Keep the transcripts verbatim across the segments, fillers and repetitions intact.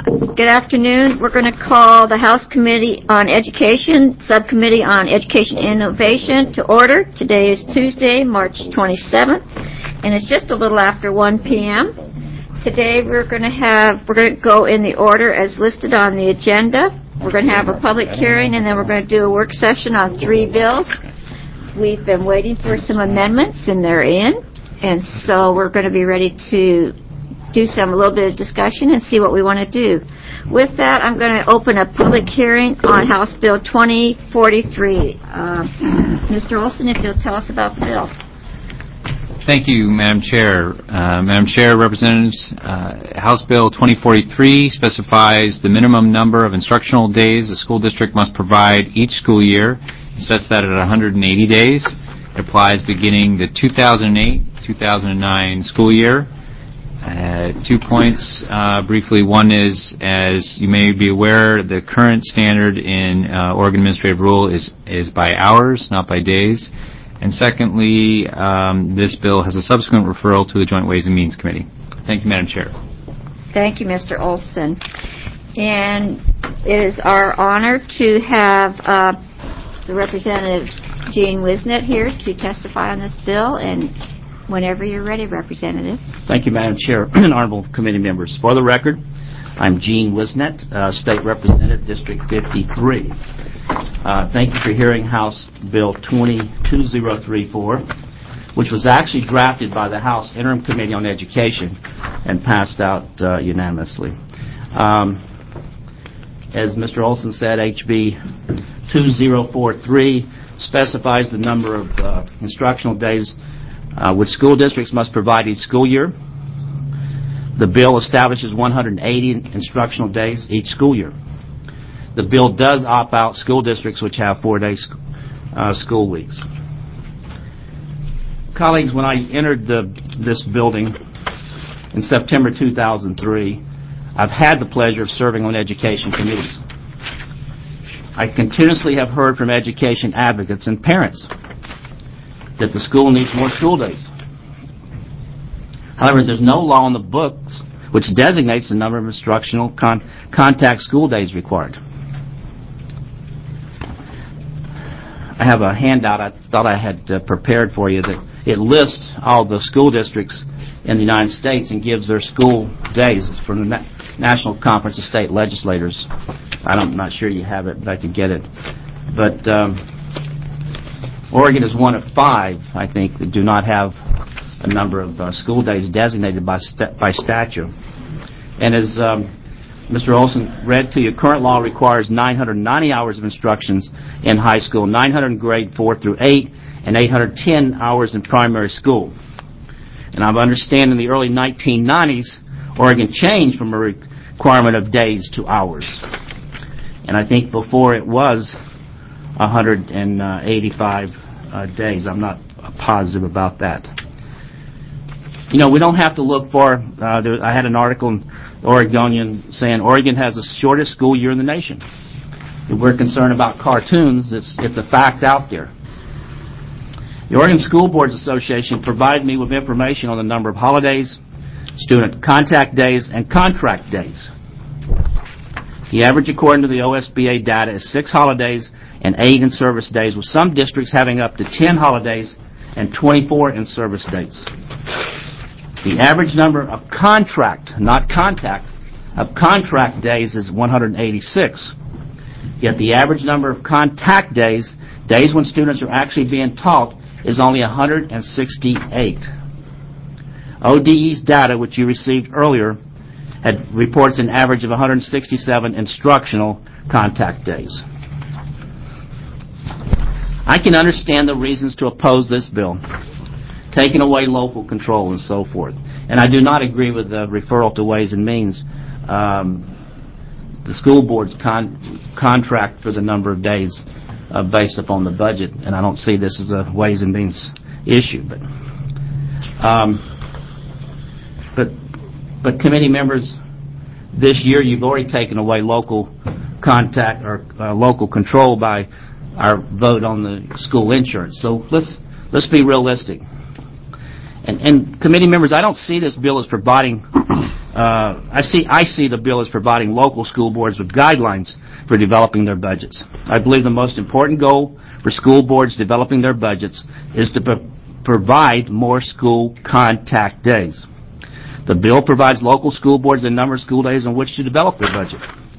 Good afternoon. We're going to call the House Committee on Education, Subcommittee on Education and Innovation to order. Today is Tuesday, March twenty-seventh, and it's just a little after one p m Today we're going to have, we're going to go in the order as listed on the agenda. We're going to have a public hearing, and then we're going to do a work session on three bills. We've been waiting for some amendments, and they're in, and so we're going to be ready to do some a little bit of discussion and see what we want to do. With that, I'm going to open a public hearing on House Bill twenty forty-three. Uh, Mister Olson, if you'll tell us about the bill. Thank you, Madam Chair. Uh, Madam Chair, Representatives, uh, House Bill twenty forty-three specifies the minimum number of instructional days a school district must provide each school year. It sets that at one hundred eighty days. It applies beginning the two thousand eight two thousand nine school year. Uh, two points uh, briefly. One is, as you may be aware, the current standard in uh, Oregon Administrative Rule is, is by hours, not by days. And secondly, um, this bill has a subsequent referral to the Joint Ways and Means Committee. Thank you, Madam Chair. Thank you, Mister Olson. And it is our honor to have uh, the Representative Gene Wisnet here to testify on this bill, and whenever you're ready, Representative. Thank you, Madam Chair and honorable committee members. For the record, I'm Gene Wisnet, uh, State Representative, District fifty-three. Uh, thank you for hearing House Bill twenty-two oh thirty-four, which was actually drafted by the House Interim Committee on Education and passed out uh, unanimously. Um, as Mister Olson said, H B twenty forty-three specifies the number of uh, instructional days Uh, which school districts must provide each school year. The bill establishes one hundred eighty instructional days each school year. The bill does opt out school districts which have four-day sc- uh, school weeks. Colleagues, when I entered the, this building in September two thousand three, I've had the pleasure of serving on education committees. I continuously have heard from education advocates and parents that the school needs more school days. However, there's no law in the books which designates the number of instructional con- contact school days required. I have a handout I thought I had uh, prepared for you that it lists all the school districts in the United States and gives their school days. It's from the Na- National Conference of State Legislators. I don't, I'm not sure you have it, but I could get it. But um, Oregon is one of five, I think, that do not have a number of uh, school days designated by st- by statute. And as um, Mister Olson read to you, current law requires nine hundred ninety hours of instructions in high school, nine hundred in grade four through eight, and eight hundred ten hours in primary school. And I understand in the early nineteen nineties, Oregon changed from a requirement of days to hours. And I think before it was one hundred eighty-five uh, days. I'm not positive about that. You know, we don't have to look far. Uh, there, I had an article in the Oregonian saying Oregon has the shortest school year in the nation. If we're concerned about cartoons, it's, it's a fact out there. The Oregon School Boards Association provided me with information on the number of holidays, student contact days, and contract days. The average, according to the O S B A data, is six holidays and eight in-service days, with some districts having up to ten holidays and twenty-four in-service dates. The average number of contract, not contact, of contract days is one hundred eighty-six. Yet the average number of contact days, days when students are actually being taught, is only one hundred sixty-eight. O D E's data, which you received earlier, had reports an average of one hundred sixty-seven instructional contact days. I can understand the reasons to oppose this bill, taking away local control and so forth. And I do not agree with the referral to Ways and Means. Um, the school board's con- contract for the number of days uh, based upon the budget, and I don't see this as a Ways and Means issue. But, um, but, but committee members, this year you've already taken away local contact or uh, local control by our vote on the school insurance. So let's let's be realistic. And, and committee members, I don't see this bill as providing uh, I see I see the bill as providing local school boards with guidelines for developing their budgets. I believe the most important goal for school boards developing their budgets is to pro- provide more school contact days. The bill provides local school boards a number of school days on which to develop their budget.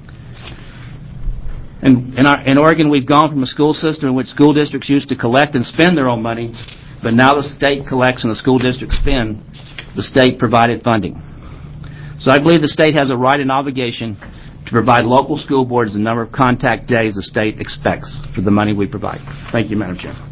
In, in, our, in Oregon, we've gone from a school system in which school districts used to collect and spend their own money, but now the state collects and the school districts spend the state-provided funding. So I believe the state has a right and obligation to provide local school boards the number of contact days the state expects for the money we provide. Thank you, Madam Chair.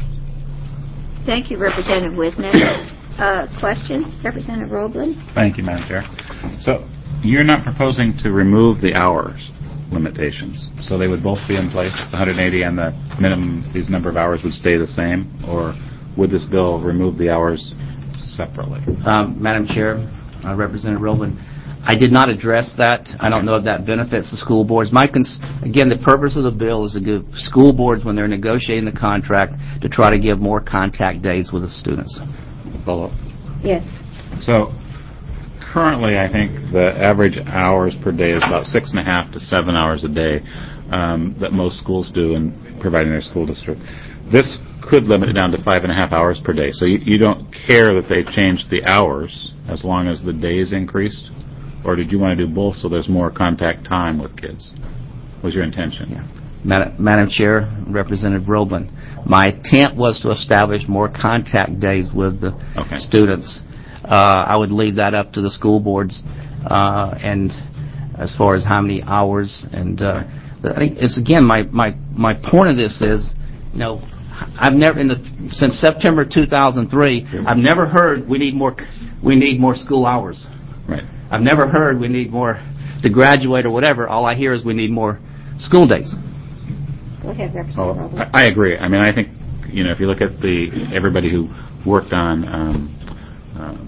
Thank you, Representative Wisnick. Uh, questions? Representative Roblin? Thank you, Madam Chair. So you're not proposing to remove the hours limitations, so they would both be in place, the one hundred eighty and the minimum, these number of hours would stay the same, or would this bill remove the hours separately? Um, Madam Chair, uh, Representative Roblin, I did not address that. I don't know if that benefits the school boards. My cons- again, the purpose of the bill is to give school boards, when they're negotiating the contract, to try to give more contact days with the students. Follow up. Yes. So currently, I think the average hours per day is about six and a half to seven hours a day um, that most schools do in providing their school district. This could limit it down to five and a half hours per day. So you, you don't care that they changed the hours as long as the days increased? Or did you want to do both so there's more contact time with kids? Was your intention? Yeah. Madam, Madam Chair, Representative Roblin, my intent was to establish more contact days with the okay. students. Uh, I would leave that up to the school boards, uh, and as far as how many hours, and uh, I think it's again my, my my point of this is, you know, I've never in the since September two thousand three, I've never heard we need more we need more school hours. Right. I've never heard we need more to graduate or whatever. All I hear is we need more school days. Go ahead, Representative Oh, Roblin. I, I agree. I mean, I think, you know, if you look at the everybody who worked on um, um,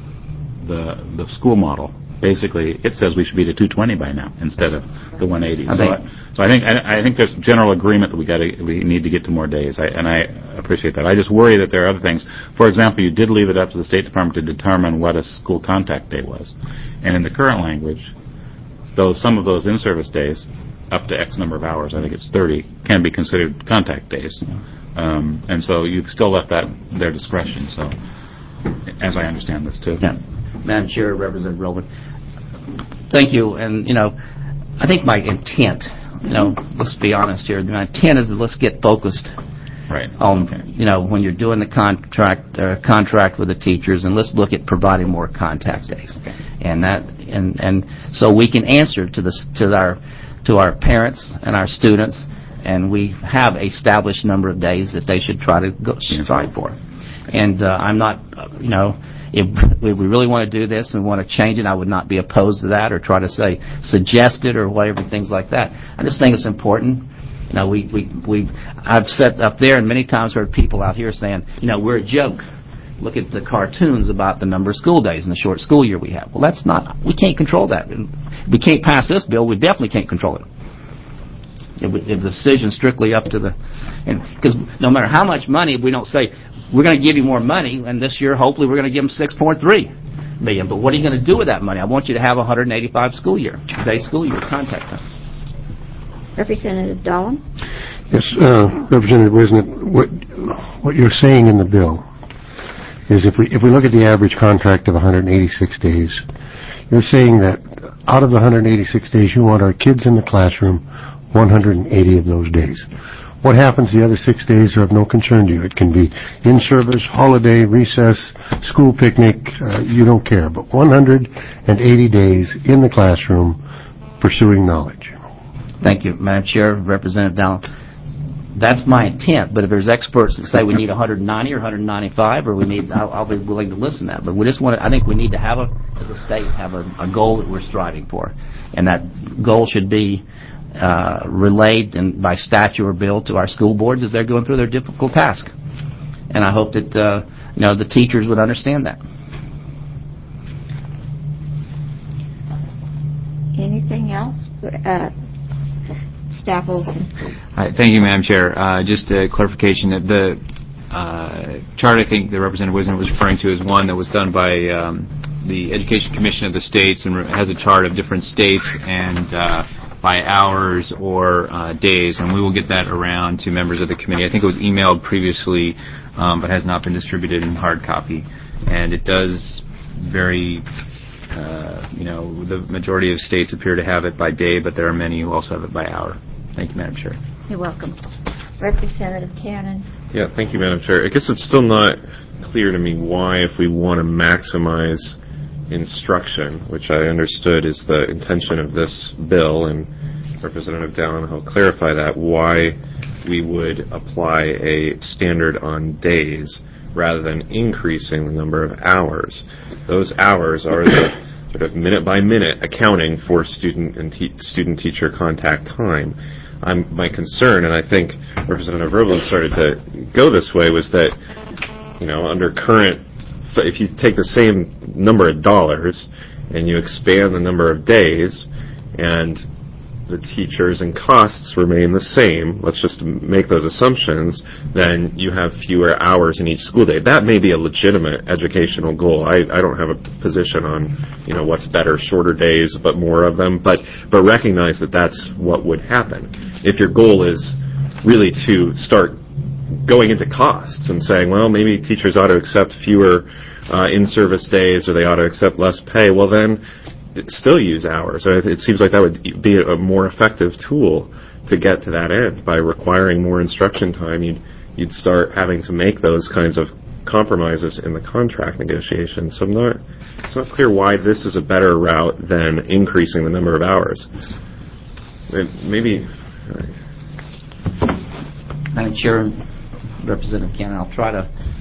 the the school model, basically it says we should be to two twenty by now instead of the one eighty. I so, think, I, so I think I, I think there's general agreement that we got we need to get to more days, I, and I appreciate that. I just worry that there are other things. For example, you did leave it up to the State Department to determine what a school contact day was, and in the current language, though some of those in-service days, up to X number of hours, I think it's thirty, can be considered contact days. Um, and so you've still left that their discretion, so, as I understand this, too. yeah. Madam Chair, Representative Roblin, thank you. And, you know, I think my intent, you know, let's be honest here, my intent is that let's get focused Right. on, Okay. you know, when you're doing the contract uh, contract with the teachers, and let's look at providing more contact days. Okay. And that, and, and so we can answer to this, to our to our parents and our students, and we have a established number of days that they should try to go strive for. And uh, I'm not, uh, you know, if, if we really want to do this and want to change it, I would not be opposed to that or try to say suggest it or whatever, things like that. I just think it's important. You know, we we we I've sat up there and many times heard people out here saying, you know, we're a joke. Look at the cartoons about the number of school days and the short school year we have. Well, that's not, we can't control that. If we can't pass this bill, we definitely can't control it. If, we, if the decision's strictly up to the, and because no matter how much money, we don't say, we're going to give you more money, and this year, hopefully, we're going to give them six point three million. But what are you going to do with that money? I want you to have a one hundred eighty-five school year, day school year contact time. Representative Dahlin? Yes, uh, Representative Wisnick, what, what you're saying in the bill is if we if we look at the average contract of one hundred eighty-six days, you're saying that out of the one hundred eighty-six days, you want our kids in the classroom one hundred eighty of those days. What happens the other six days are of no concern to you. It can be in-service, holiday, recess, school picnic, uh, you don't care. But one hundred eighty days in the classroom pursuing knowledge. Thank you, Madam Chair, Representative Dallin. That's my intent, but if there's experts that say we need one hundred ninety or one hundred ninety-five, or we need, I'll, I'll be willing to listen to that. But we just want to, I think we need to have a, as a state, have a, a goal that we're striving for. And that goal should be uh, relayed in, by statute or bill to our school boards as they're going through their difficult task. And I hope that, uh, you know, the teachers would understand that. Anything else? Uh, Staff Olson. Hi, thank you, Madam Chair. Uh, just a clarification that the uh, chart I think the Representative Wisnick was referring to is one that was done by um, the Education Commission of the states and has a chart of different states and uh, by hours or uh, days, and we will get that around to members of the committee. I think it was emailed previously, um, but has not been distributed in hard copy. And it does vary. Uh, you know, the majority of states appear to have it by day, but there are many who also have it by hour. Thank you, Madam Chair. You're welcome. Representative Cannon. Yeah, thank you, Madam Chair. I guess it's still not clear to me why, if we want to maximize instruction, which I understood is the intention of this bill, and Representative Dallin will clarify that, why we would apply a standard on days rather than increasing the number of hours. Those hours are the sort of minute-by-minute accounting for student and te- student-teacher contact time. I'm, my concern, and I think Representative Roebling started to go this way, was that, you know, under current, if you take the same number of dollars and you expand the number of days and the teachers and costs remain the same, let's just make those assumptions, then you have fewer hours in each school day. That may be a legitimate educational goal. I, I don't have a position on, you know, what's better, shorter days, but more of them, but, but recognize that that's what would happen. If your goal is really to start going into costs and saying, well, maybe teachers ought to accept fewer uh, in-service days or they ought to accept less pay, well then, still use hours. It seems like that would be a more effective tool to get to that end. By requiring more instruction time, you'd, you'd start having to make those kinds of compromises in the contract negotiations. So I'm not, it's not clear why this is a better route than increasing the number of hours. Maybe... Madam Chair, Representative Cannon, I'll try to...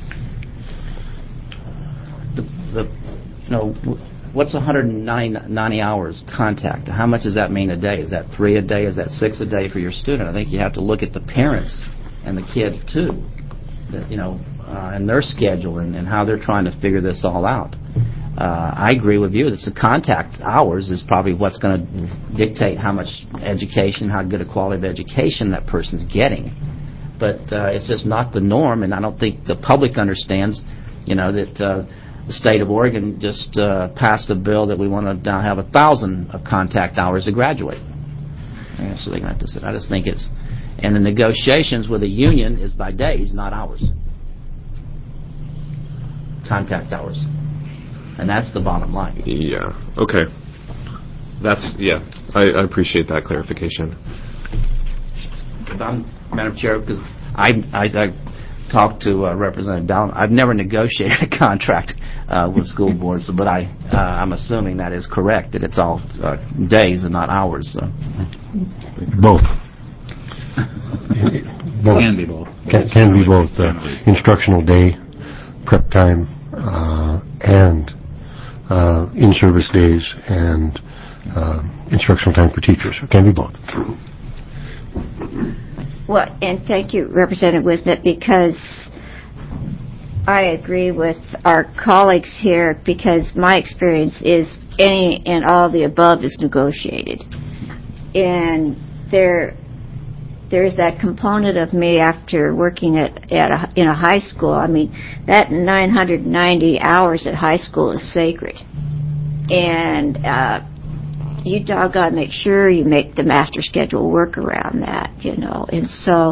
The, the you know... What's one hundred ninety hours contact? How much does that mean a day? Is that three a day? Is that six a day for your student? I think you have to look at the parents and the kids too, that, you know, uh, and their schedule and, and how they're trying to figure this all out. Uh, I agree with you. It's the contact hours is probably what's going to dictate how much education, how good a quality of education that person's getting. But uh, it's just not the norm, and I don't think the public understands, you know, that. Uh, The state of Oregon just uh, passed a bill that we want to now have a thousand of contact hours to graduate. Yeah, so they're going to have to sit. I just think it's, and the negotiations with the union is by days, not hours. Contact hours, and that's the bottom line. Yeah. Okay. That's yeah. I, I appreciate that clarification. I'm, Madam Chair, because I I. I talked to uh, Representative Dallin. I've never negotiated a contract uh, with school boards, but I, uh, I'm assuming that is correct, that it's all uh, days and not hours. So. Both. both. Can be both. Can, can be both. Uh, instructional day, prep time, uh, and uh, in-service days, and uh, instructional time for teachers. It can be both. Well, and thank you, Representative Wisnett, because I agree with our colleagues here, because my experience is any and all of the above is negotiated. And there, there's that component of me after working at, at a, in a high school. I mean, that nine hundred ninety hours at high school is sacred. And, uh, you doggone make sure you make the master schedule work around that, you know. And so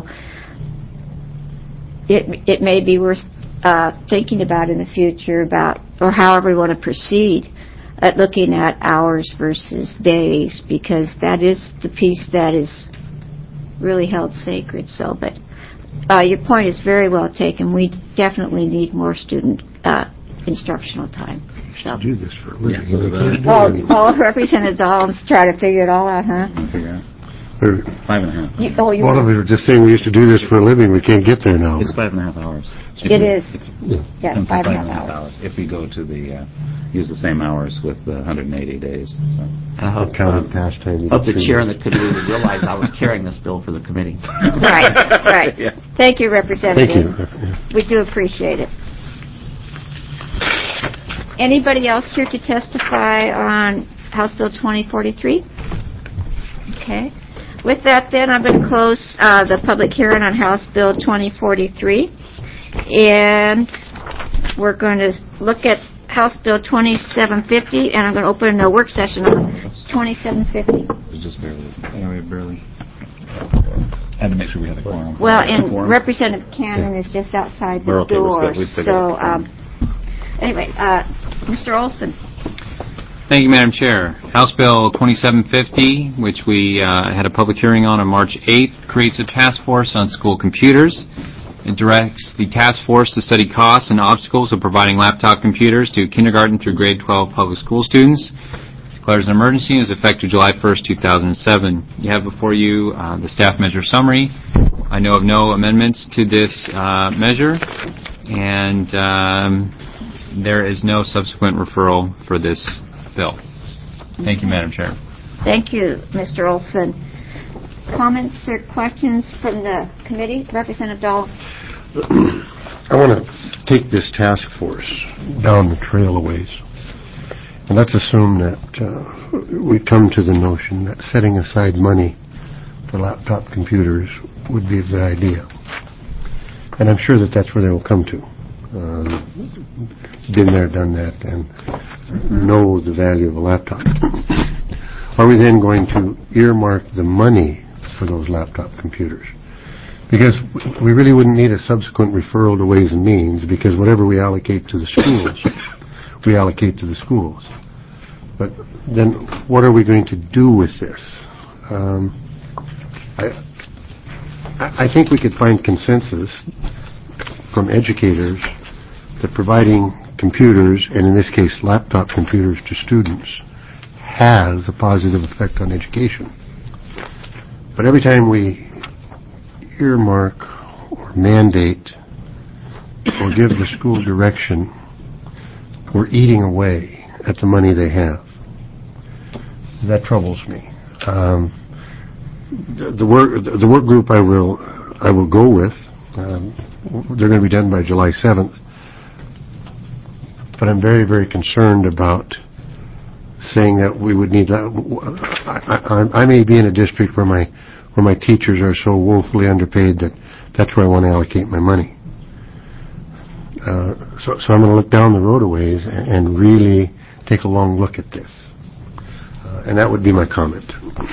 it it may be worth uh, thinking about in the future about, or however we want to proceed at looking at hours versus days, because that is the piece that is really held sacred. So, but uh, your point is very well taken. We definitely need more student uh, instructional time. So. Do this for a living. Yeah, so They the- can't do Oh, it anymore. oh, Representative Dollins try to figure it all out, huh? Figure out. We're- Five and a half. You, oh, you One of you were just saying we used to do this for a living. We can't get there now. It's five and a half hours. It is. Yeah, it's Simply five and a half hours. If we go to the, uh, use the same hours with the one hundred eighty days. So. I hope, Counted uh, past time. hope the chair and the committee would realize I was carrying this bill for the committee. Right, right. Yeah. Thank you, Representative. Thank you. We do appreciate it. Anybody else here to testify on House Bill twenty forty-three? Okay. With that, then, I'm going to close uh, the public hearing on House Bill twenty forty-three. And we're going to look at House Bill twenty-seven fifty, and I'm going to open a work session on twenty-seven fifty. It's just barely. Yeah, we barely. Had to make sure we had a quorum. Well, and Representative Cannon is just outside the We're okay, we'll door, stay- we stay so, there. um, anyway, uh, Mister Olson. Thank you, Madam Chair. House Bill twenty-seven fifty, which we uh, had a public hearing on on March eighth, creates a task force on school computers. It directs the task force to study costs and obstacles of providing laptop computers to kindergarten through grade twelve public school students. It declares an emergency and is effective July first, two thousand seven. You have before you uh, the staff measure summary. I know of no amendments to this uh, measure, and um, there is no subsequent referral for this bill. Thank you, Madam Chair. Thank you, Mister Olson. Comments or questions from the committee? Representative Dahl. I want to take this task force down the trail a ways. And let's assume that uh, we come to the notion that setting aside money for laptop computers would be a good idea. And I'm sure that that's where they will come to. Um, been there, done that, and know the value of a laptop. Are we then going to earmark the money for those laptop computers? Because we really wouldn't need a subsequent referral to Ways and Means, because whatever we allocate to the schools, we allocate to the schools. But then what are we going to do with this? Um, I, I think we could find consensus from educators that providing computers, and in this case laptop computers to students, has a positive effect on education. But every time we earmark or mandate or give the school direction, we're eating away at the money they have. That troubles me. Um, the, the work the work group I will I will go with. Um, they're going to be done by July seventh. But I'm very, very concerned about saying that we would need. I, I, I may be in a district where my where my teachers are so woefully underpaid that that's where I want to allocate my money. Uh, so, so I'm going to look down the road a ways and, and really take a long look at this. Uh, and that would be my comment.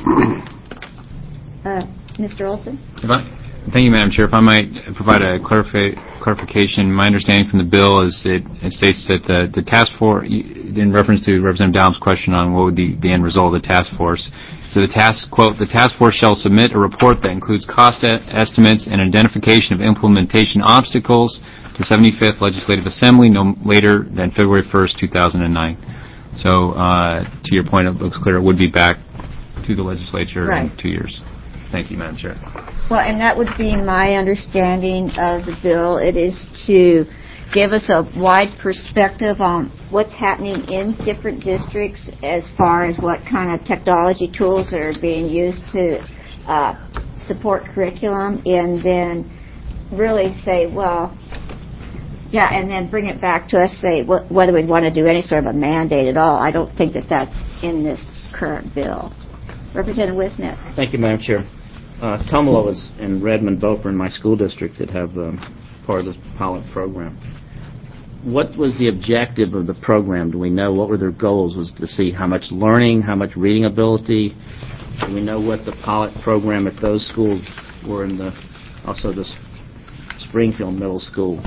Uh, Mister Olson? If I, thank you, Madam Chair. If I might provide a clarifi- clarification, my understanding from the bill is it, it states that the, the task force, in reference to Representative Downs' question on what would the, the end result of the task force, so the task, quote, the task force shall submit a report that includes cost e- estimates and identification of implementation obstacles to seventy-fifth Legislative Assembly no later than February first, two thousand nine. So, uh, to your point, it looks clear it would be back to the legislature Right. in two years. Thank you, Madam Chair. Well, and that would be my understanding of the bill. It is to give us a wide perspective on what's happening in different districts as far as what kind of technology tools are being used to uh, support curriculum, and then really say, well, yeah, and then bring it back to us, say wh- whether we'd want to do any sort of a mandate at all. I don't think that that's in this current bill. Representative Wisnet. Thank you, Madam Chair. Uh, Tumalo is in Redmond, Beaufort, in my school district that have um, part of this pilot program. What was the objective of the program? Do we know what were their goals? Was to see how much learning, how much reading ability? Do we know what the pilot program at those schools were in the, also the Springfield Middle School?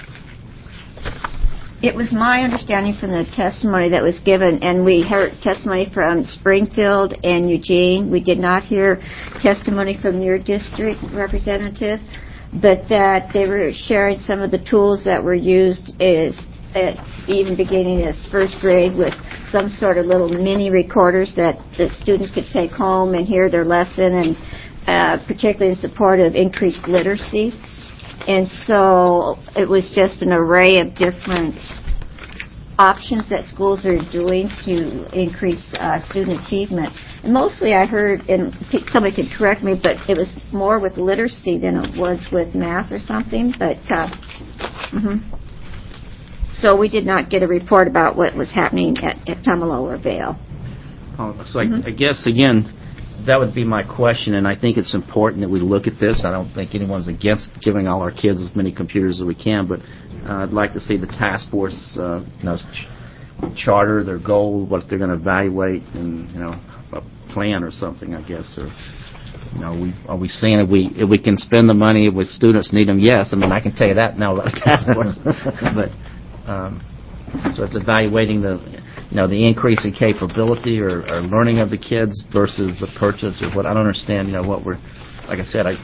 It was my understanding from the testimony that was given, and we heard testimony from Springfield and Eugene. We did not hear testimony from your district representative, but that they were sharing some of the tools that were used is at even beginning as first grade with some sort of little mini recorders that, that students could take home and hear their lesson, and uh, particularly in support of increased literacy. And so it was just an array of different options that schools are doing to increase uh, student achievement. And mostly I heard, and somebody could correct me, but it was more with literacy than it was with math or something. But uh, mm-hmm. So we did not get a report about what was happening at, at Tumalo or Vail. Oh, so I, I guess, again, that would be my question, and I think it's important that we look at this. I don't think anyone's against giving all our kids as many computers as we can, but uh, I'd like to see the task force, uh, you know, charter, their goal, what they're going to evaluate, and, you know, a plan or something, I guess, or, you know, we, are we saying if we, if we can spend the money if students need them? Yes. I mean, I can tell you that now about the task force. But, um, so it's evaluating the, you know, the increase in capability or, or learning of the kids versus the purchase or what. I don't understand, you know, what we're, like I said, I,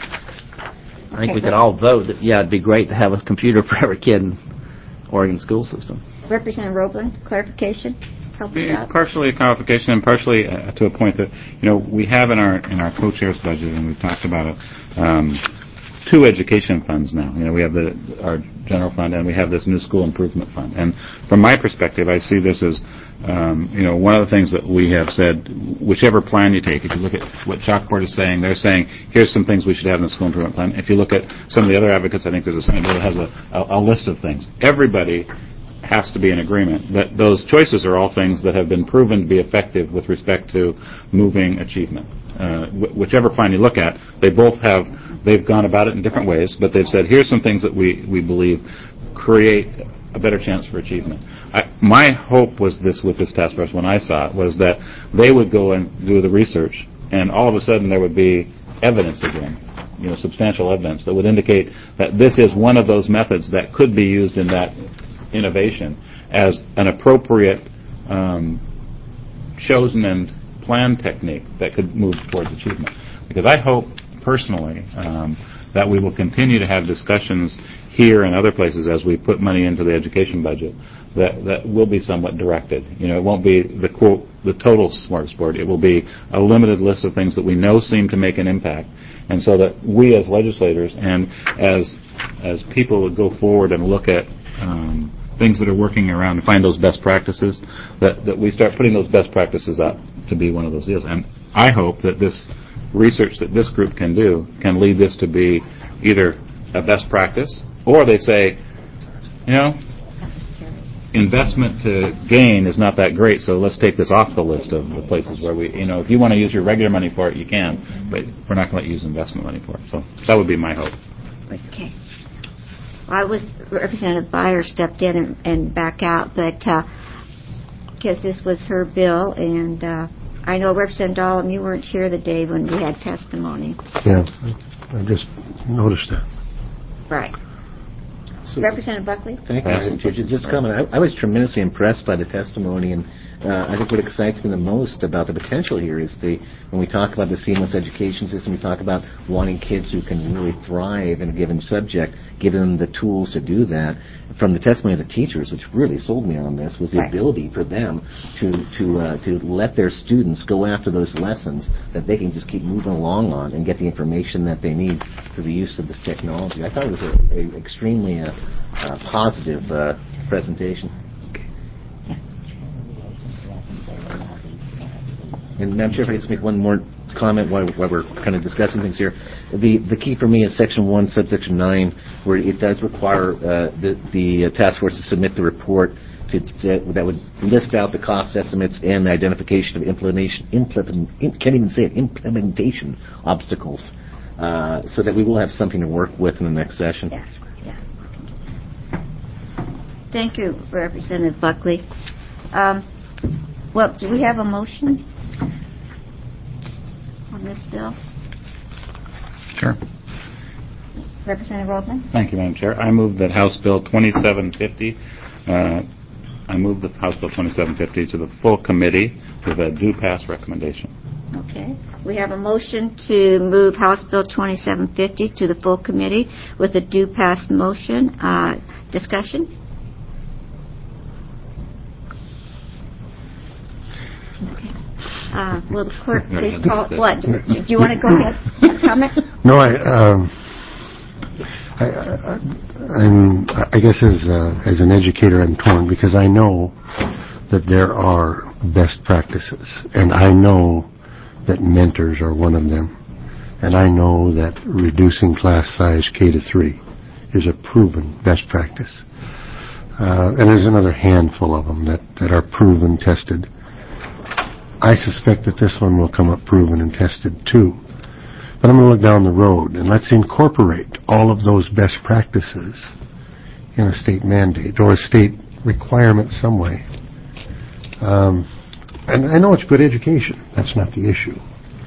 I think Okay, we could good. all vote that, yeah, it'd be great to have a computer for every kid in Oregon school system. Representative Roebling, clarification? Help us out. Partially a qualification and partially uh, to a point that, you know, we have in our in our co-chair's budget, and we've talked about it, um, two education funds now. You know, we have the our general fund and we have this new school improvement fund. And from my perspective, I see this as, um, you know, one of the things that we have said, whichever plan you take, if you look at what Chalkboard is saying, they're saying, here's some things we should have in the school improvement plan. If you look at some of the other advocates, I think there's a Senate bill that has a, a, a list of things. Everybody has to be in agreement that those choices are all things that have been proven to be effective with respect to moving achievement. Uh, wh- whichever plan you look at, they both have, they've gone about it in different ways, but they've said, here's some things that we, we believe create a better chance for achievement. I, my hope was this with this task force when I saw it, was that they would go and do the research, and all of a sudden there would be evidence again, you know, substantial evidence that would indicate that this is one of those methods that could be used in that innovation as an appropriate um, chosen and planned technique that could move towards achievement. Because I hope personally um, that we will continue to have discussions here and other places as we put money into the education budget that, that will be somewhat directed. You know, it won't be the quote, the total smorgasbord. It will be a limited list of things that we know seem to make an impact. And so that we as legislators and as as people would go forward and look at um, things that are working around to find those best practices, that, that we start putting those best practices up to be one of those deals. And I hope that this research that this group can do can lead this to be either a best practice, or they say, you know, investment to gain is not that great, so let's take this off the list of the places where we, you know, if you want to use your regular money for it, you can, but we're not going to let you use investment money for it. So that would be my hope. Okay. I was, Representative Byer stepped in and, and back out, but because uh, this was her bill, and uh, I know Representative Dahlem, you weren't here the day when we had testimony. Yeah, I just noticed that. Right. So, Representative Buckley? Thank you, Madam Chair. Just a comment. I, I was tremendously impressed by the testimony, and uh, I think what excites me the most about the potential here is the when we talk about the seamless education system, we talk about wanting kids who can really thrive in a given subject, giving them the tools to do that. From the testimony of the teachers, which really sold me on this, was the right. ability for them to to uh, to let their students go after those lessons that they can just keep moving along on and get the information that they need through the use of this technology. I thought it was an extremely uh, uh, positive uh, presentation. And Madam Chair, if I could just make one more comment while, while we're kind of discussing things here. The the key for me is Section one, Subsection nine, where it does require uh, the, the task force to submit the report to, to, that would list out the cost estimates and the identification of implementation, implement, can't even say it, implementation obstacles, uh, so that we will have something to work with in the next session. Yeah. Yeah. Thank you, Representative Buckley. Um, well, do we have a motion on this bill? Sure. Representative Roebling? Thank you, Madam Chair. I move that House Bill twenty-seven fifty, uh, I move the House Bill twenty-seven fifty to the full committee with a due pass recommendation. Okay. We have a motion to move House Bill twenty-seven fifty to the full committee with a due pass motion. Uh, discussion? Okay. Uh, will the clerk please call, what, do, do you want to go ahead, comment? No, I, um, I, I, I'm, I guess as, uh, as an educator I'm torn because I know that there are best practices, and I know that mentors are one of them, and I know that reducing class size K to three is a proven best practice. Uh, and there's another handful of them that, that are proven, tested. I suspect that this one will come up proven and tested too. But I'm going to look down the road, and let's incorporate all of those best practices in a state mandate or a state requirement some way. Um, and I know it's good education. That's not the issue.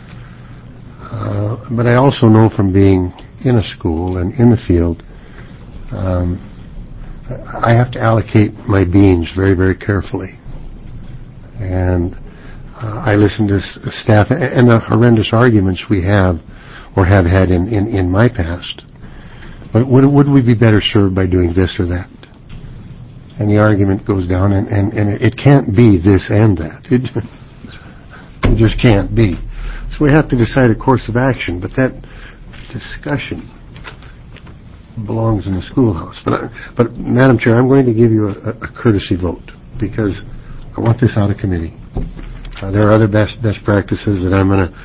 Uh, but I also know from being in a school and in the field, um, I have to allocate my beans very, very carefully. And uh, I listen to s- staff and the horrendous arguments we have or have had in, in, in my past. But would, would we be better served by doing this or that? And the argument goes down, and, and, and it can't be this and that. It, it just can't be. So we have to decide a course of action, but that discussion belongs in the schoolhouse. But, I, but Madam Chair, I'm going to give you a, a courtesy vote, because I want this out of committee. Uh, there are other best best practices that I'm going to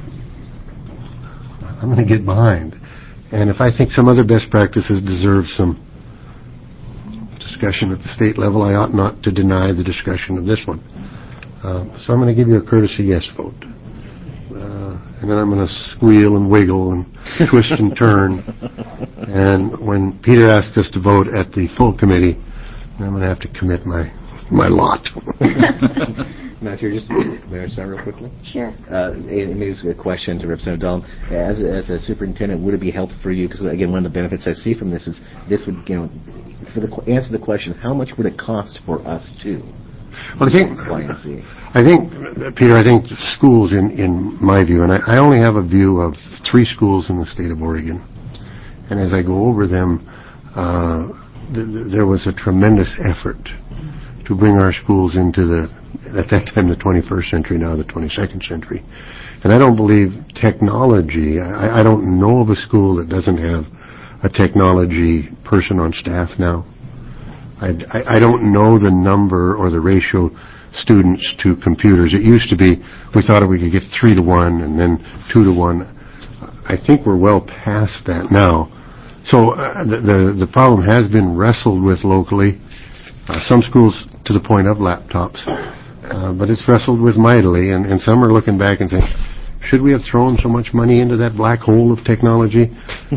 I'm going to get behind. And if I think some other best practices deserve some discussion at the state level, I ought not to deny the discussion of this one. Uh, so I'm going to give you a courtesy yes vote. Uh, and then I'm going to squeal and wiggle and twist and turn. And when Peter asked us to vote at the full committee, I'm going to have to commit my my lot. Madam Chair, just may I start real quickly? Sure. Uh, maybe it's a question to Representative Dahlem. As a, as a superintendent, would it be helpful for you? Because again, one of the benefits I see from this is this would, you know, for the answer the question, how much would it cost for us to? Well, I think, I think, Peter, I think schools, in, in my view, and I, I only have a view of three schools in the state of Oregon, and as I go over them, uh, th- th- there was a tremendous effort to bring our schools into the, at that time, the twenty-first century, now the twenty-second century. And I don't believe technology, I, I don't know of a school that doesn't have a technology person on staff now. I, I, I don't know the number or the ratio students to computers. It used to be, we thought we could get three to one and then two to one. I think we're well past that now. So uh, the, the the problem has been wrestled with locally. Uh, some schools to the point of laptops, uh, but it's wrestled with mightily, and, and some are looking back and saying, should we have thrown so much money into that black hole of technology?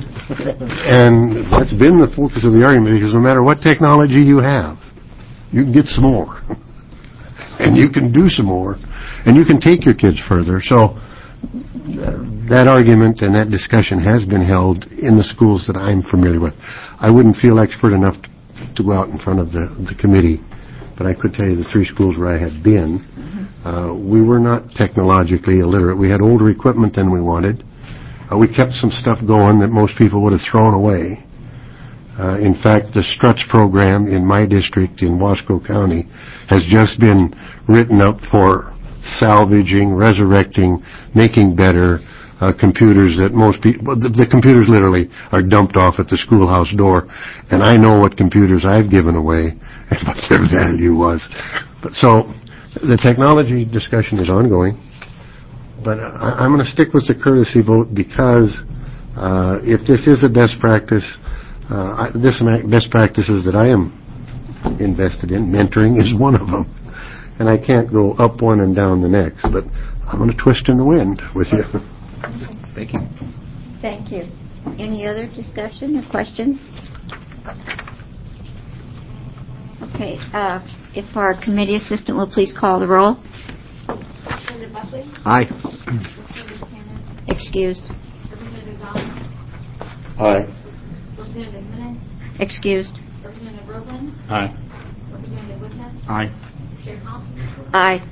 And that's been the focus of the argument, because no matter what technology you have, you can get some more. And you can do some more. And you can take your kids further. So uh, that argument and that discussion has been held in the schools that I'm familiar with. I wouldn't feel expert enough to, to go out in front of the, the committee, but I could tell you the three schools where I had been, Uh, we were not technologically illiterate. We had older equipment than we wanted. Uh, we kept some stuff going that most people would have thrown away. Uh, in fact, the Struts program in my district in Wasco County has just been written up for salvaging, resurrecting, making better uh, computers that most people, the, the computers literally are dumped off at the schoolhouse door. And I know what computers I've given away and what their value was. But so, the technology discussion is ongoing, but I, I'm going to stick with the courtesy vote because uh, if this is a best practice, uh, I, this best practices that I am invested in, mentoring is one of them, and I can't go up one and down the next, but I'm going to twist in the wind with you. Thank you. Thank you. Any other discussion or questions? Okay, uh, if our committee assistant will please call the roll. Representative Buckley? Aye. Representative Cannon? Excused. Representative Dahlem? Aye. Representative Menace? Excused. Representative Roseland? Aye. Representative Whitnett? Aye. Chair Thompson? Aye.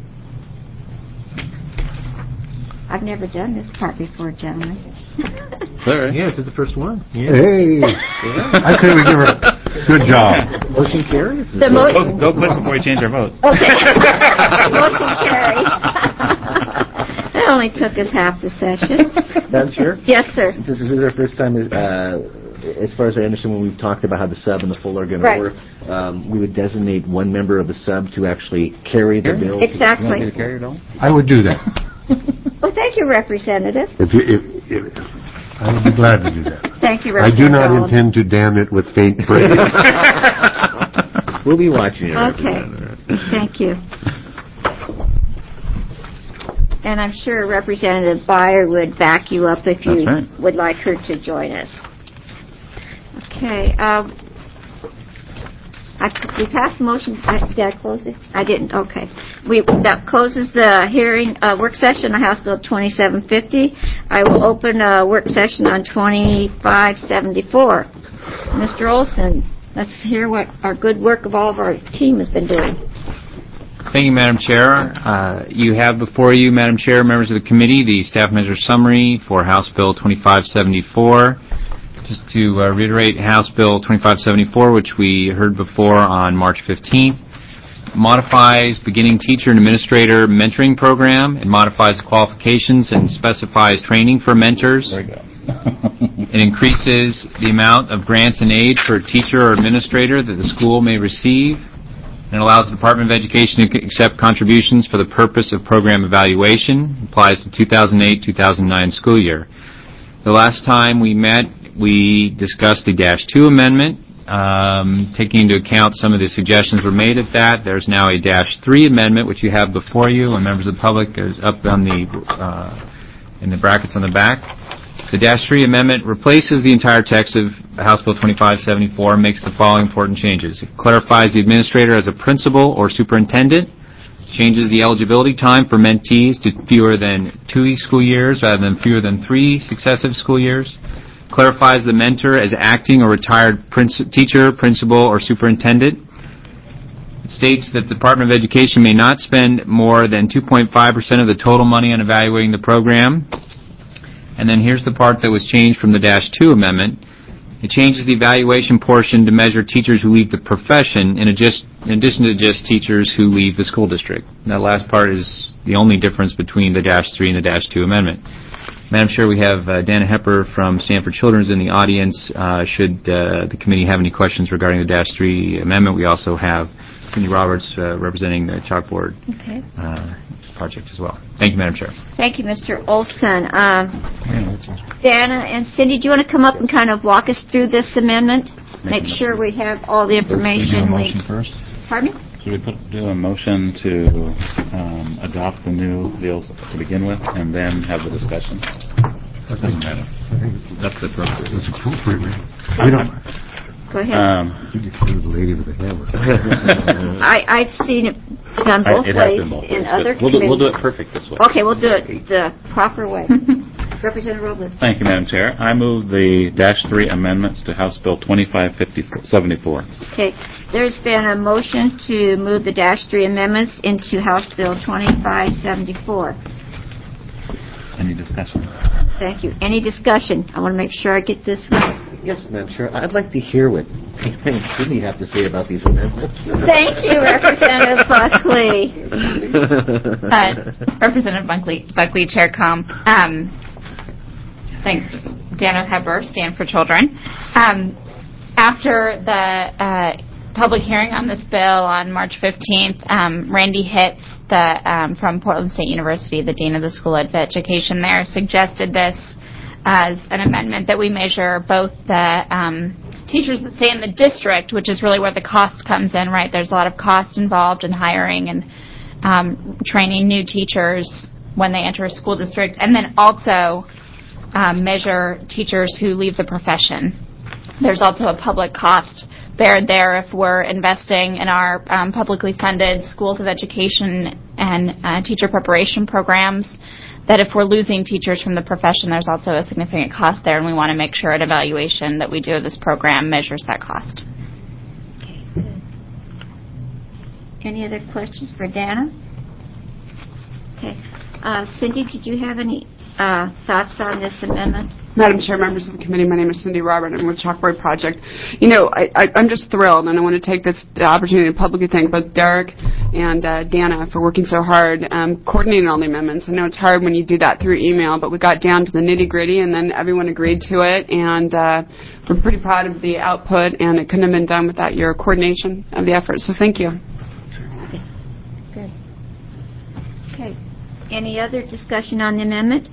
I've never done this part before, gentlemen. Sorry. Yeah, it's the first one. Yeah. Hey, I'd say we give her a good job. Motion carries. The mo- Go, go quit before we change our vote. Okay. Motion carries. It only took us half the session. Madam Chair? Yes, sir. Since this is our first time, uh, as far as I understand, when we've talked about how the sub and the full are going Right. to work, um, we would designate one member of the sub to actually carry the bill. Exactly. You want me to carry it all? I would do that. Well, thank you, Representative. If, you- if, if, I would be glad to do that. Thank you, I do Representative not Dahlem. intend to damn it with faint praise. We'll be watching it. Okay. Thank you. And I'm sure Representative Byer would back you up if you That's right. would like her to join us. Okay. Um, I, we passed the motion. I, did I close it? I didn't. Okay. We that closes the hearing uh, work session on House Bill twenty-seven fifty. I will open a work session on twenty-five seventy-four. Mister Olson, let's hear what our good work of all of our team has been doing. Thank you, Madam Chair. Uh, you have before you, Madam Chair, members of the committee, the staff measure summary for House Bill twenty-five seventy-four. Just to uh, reiterate, House Bill twenty-five seventy-four, which we heard before on March fifteenth, modifies beginning teacher and administrator mentoring program. It modifies the qualifications and specifies training for mentors. There you go. It increases the amount of grants and aid for teacher or administrator that the school may receive. And it allows the Department of Education to accept contributions for the purpose of program evaluation. It applies to two thousand eight two thousand nine school year. The last time we met, we discussed the Dash two amendment. Um, taking into account some of the suggestions were made at that, there's now a Dash three amendment, which you have before you, and members of the public is up on the uh, in the brackets on the back. The Dash three amendment replaces the entire text of House Bill twenty-five seventy-four and makes the following important changes. It clarifies the administrator as a principal or superintendent, changes the eligibility time for mentees to fewer than two school years rather than fewer than three successive school years, clarifies the mentor as acting or retired princ- teacher, principal, or superintendent. It states that the Department of Education may not spend more than two point five percent of the total money on evaluating the program. And then here's the part that was changed from the Dash two amendment. It changes the evaluation portion to measure teachers who leave the profession in, just, in addition to just teachers who leave the school district. And that last part is the only difference between the Dash three and the Dash two amendment. Madam Chair, we have uh, Dana Hepper from Stanford Children's in the audience. Uh, should uh, the committee have any questions regarding the Dash three amendment, we also have Cindy Roberts uh, representing the Chalkboard Okay. uh, project as well. Thank you, Madam Chair. Thank you, Mister Olson. Um, Dana and Cindy, do you want to come up and kind of walk us through this amendment? Make sure we have all the information. Should we do a motion we, first? Pardon me? Should we put, do a motion to um, adopt the new bills to begin with and then have the discussion? Doesn't matter. That's the appropriate. It's appropriate. We don't. Go ahead. Um, You get through the lady with the hammer. I, I've seen it done both it has ways been both in ways, other but we'll do, we'll do it committees. perfect this way. Okay, we'll do it the proper way. Representative Robles. Thank you, Madam Chair. I move the Dash three amendments to House Bill twenty-five seventy-four. Okay, there's been a motion to move the Dash three amendments into House Bill twenty-five seventy-four. Any discussion? Thank you. Any discussion? I want to make sure I get this right. Yes, Madam Chair. I'd like to hear what Pam and Sidney have to say about these amendments. Thank you, Representative Buckley. Uh, Representative Buckley, Buckley, Chair Com. Um, thanks, Dana Hepper, Stand for Children. Um, after the uh, public hearing on this bill on March fifteenth, um, Randy Hitz, the um, from Portland State University, the dean of the School of Education there, suggested this as an amendment that we measure both the um, teachers that stay in the district, which is really where the cost comes in, right? There's a lot of cost involved in hiring and um, training new teachers when they enter a school district, and then also um, measure teachers who leave the profession. There's also a public cost bared there if we're investing in our um, publicly funded schools of education and uh, teacher preparation programs, that if we're losing teachers from the profession, there's also a significant cost there, and we want to make sure an evaluation that we do of this program measures that cost. Okay, good. Any other questions for Dana? Okay. Uh, Cindy, did you have any uh, thoughts on this amendment? Madam Chair, members of the committee, my name is Cindy Robert. I'm with Chalkboard Project. You know, I, I, I'm just thrilled, and I want to take this opportunity to publicly thank both Derek and uh, Dana for working so hard, um, coordinating all the amendments. I know it's hard when you do that through email, but we got down to the nitty-gritty, and then everyone agreed to it, and uh, we're pretty proud of the output, and it couldn't have been done without your coordination of the effort, so thank you. Okay. Good. Okay. Any other discussion on the amendment?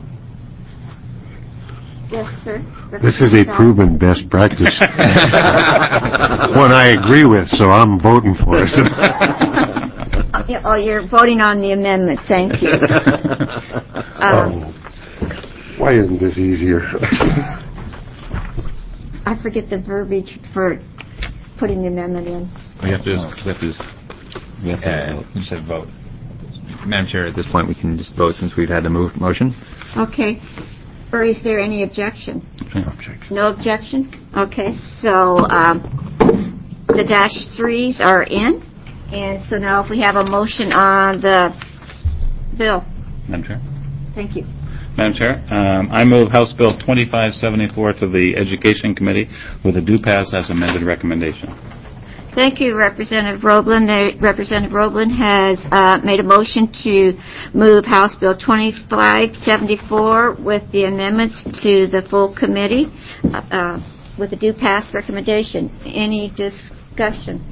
Yes, sir. This is a proven best practice. One I agree with, so I'm voting for it. Oh, you're voting on the amendment. Thank you. Um, oh, why isn't this easier? I forget the verbiage for putting the amendment in. We have to, we have to, we have Uh, to we just have a vote. Madam Chair, at this point, we can just vote since we've had the move motion. Okay. Or is there any objection? No objection. No objection? Okay, so um, the dash threes are in. And so now if we have a motion on the bill. Madam Chair? Thank you. Madam Chair, um, I move House Bill twenty-five seventy-four to the Education Committee with a due pass as amended recommendation. Thank you, Representative Roblin. Uh, Representative Roblin has uh, made a motion to move House Bill twenty-five seventy-four with the amendments to the full committee uh, uh, with a due pass recommendation. Any discussion?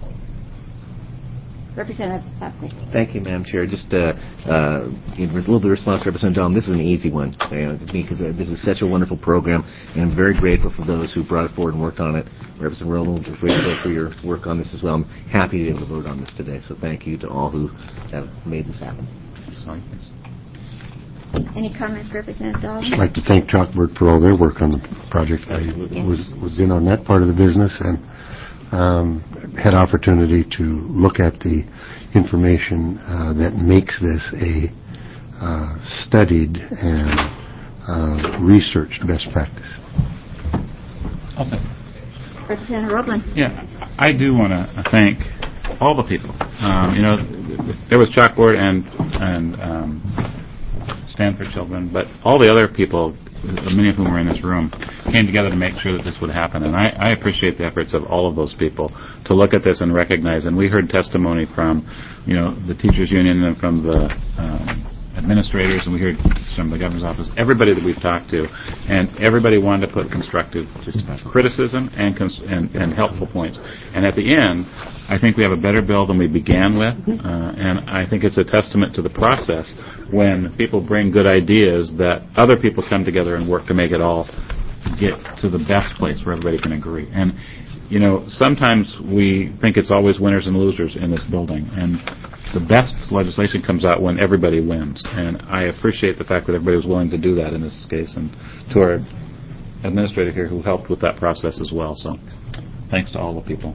Representative Buckley. Thank you, Madam Chair. Just uh, uh, in a little bit of response to Representative Dahl, this is an easy one you know, to me because uh, this is such a wonderful program, and I'm very grateful for those who brought it forward and worked on it. Representative Roland, we're grateful for your work on this as well. I'm happy to be able to vote on this today, so thank you to all who have made this happen. Sorry. Any comments, Representative Dahl? I'd like to thank Chalkboard for all their work on the project. Absolutely. I was, was in on that part of the business and um, had opportunity to look at the information uh, that makes this a uh, studied and uh, researched best practice. I'll say. Representative Roblin. Yeah, I do want to thank all the people. Um, you know, there was Chalkboard and and um, Stanford Children, but all the other people, many of whom were in this room, came together to make sure that this would happen. And I, I appreciate the efforts of all of those people to look at this and recognize. And we heard testimony from, you know, the teachers union and from the um, administrators, and we heard from the governor's office, everybody that we've talked to, and everybody wanted to put constructive just criticism and, cons- and, and helpful points. And at the end, I think we have a better bill than we began with, uh, and I think it's a testament to the process when people bring good ideas that other people come together and work to make it all get to the best place where everybody can agree. And, you know, sometimes we think it's always winners and losers in this building, and the best legislation comes out when everybody wins. And I appreciate the fact that everybody was willing to do that in this case, and to our administrator here who helped with that process as well. So thanks to all the people.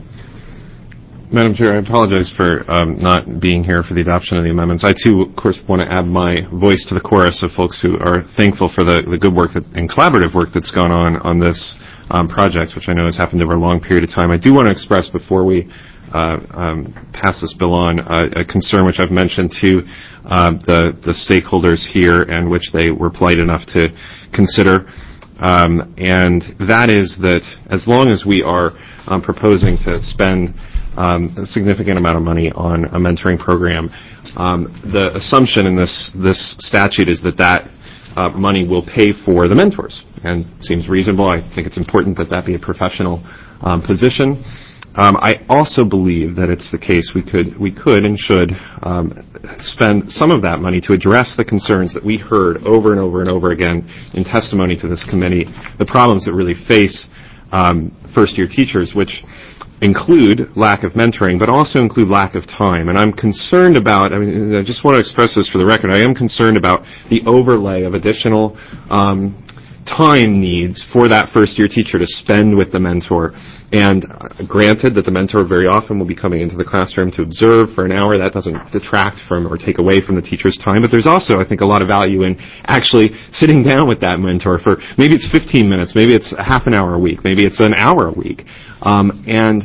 Madam Chair, I apologize for um, not being here for the adoption of the amendments. I, too, of course, want to add my voice to the chorus of folks who are thankful for the, the good work that, and collaborative work that's gone on on this um, project, which I know has happened over a long period of time. I do want to express, before we uh, um, pass this bill on, uh, a concern which I've mentioned to uh, the, the stakeholders here and which they were polite enough to consider. Um, and that is that as long as we are um, proposing to spend Um, a significant amount of money on a mentoring program. Um, the assumption in this this statute is that that uh, money will pay for the mentors, and seems reasonable. I think it's important that that be a professional um, position. Um, I also believe that it's the case we could we could and should um, spend some of that money to address the concerns that we heard over and over and over again in testimony to this committee, the problems that really face um, first-year teachers, which include lack of mentoring, but also include lack of time. And I'm concerned about, I mean, I just want to express this for the record, I am concerned about the overlay of additional um, time needs for that first-year teacher to spend with the mentor. And uh, granted that the mentor very often will be coming into the classroom to observe for an hour. That doesn't detract from or take away from the teacher's time. But there's also, I think, a lot of value in actually sitting down with that mentor for maybe it's fifteen minutes, maybe it's a half an hour a week, maybe it's an hour a week. Um, and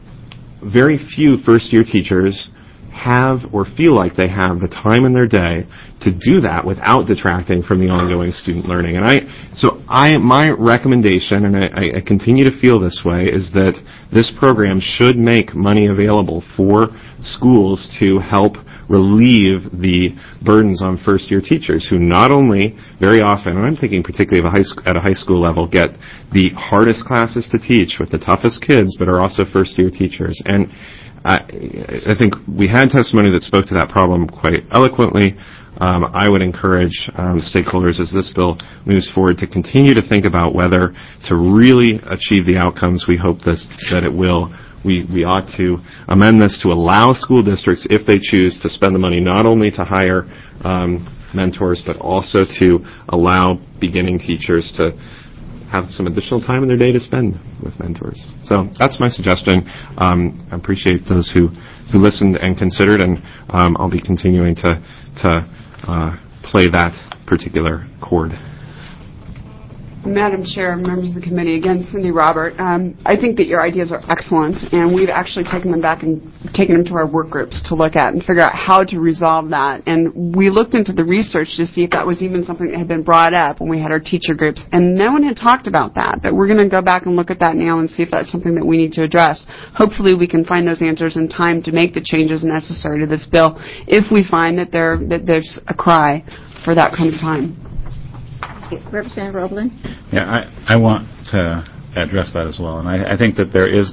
very few first-year teachers have or feel like they have the time in their day to do that without detracting from the ongoing student learning. And I, so I, my recommendation, and I, I continue to feel this way, is that this program should make money available for schools to help relieve the burdens on first-year teachers who not only very often, and I'm thinking particularly of a high sc- at a high school level, get the hardest classes to teach with the toughest kids, but are also first-year teachers. And I, I think we had testimony that spoke to that problem quite eloquently. Um, I would encourage um, stakeholders as this bill moves forward to continue to think about whether to really achieve the outcomes we hope this, that it will. We, we ought to amend this to allow school districts, if they choose, to spend the money not only to hire um, mentors, but also to allow beginning teachers to have some additional time in their day to spend with mentors. So that's my suggestion. Um, I appreciate those who, who listened and considered, and um, I'll be continuing to, to uh, play that particular chord. Madam Chair, members of the committee, again, Cindy Robert, um, I think that your ideas are excellent, and we've actually taken them back and taken them to our work groups to look at and figure out how to resolve that. And we looked into the research to see if that was even something that had been brought up when we had our teacher groups, and no one had talked about that. But we're going to go back and look at that now and see if that's something that we need to address. Hopefully we can find those answers in time to make the changes necessary to this bill if we find that, there, that there's a cry for that kind of time. Representative Roblin? Yeah, I, I want to address that as well. And I, I think that there is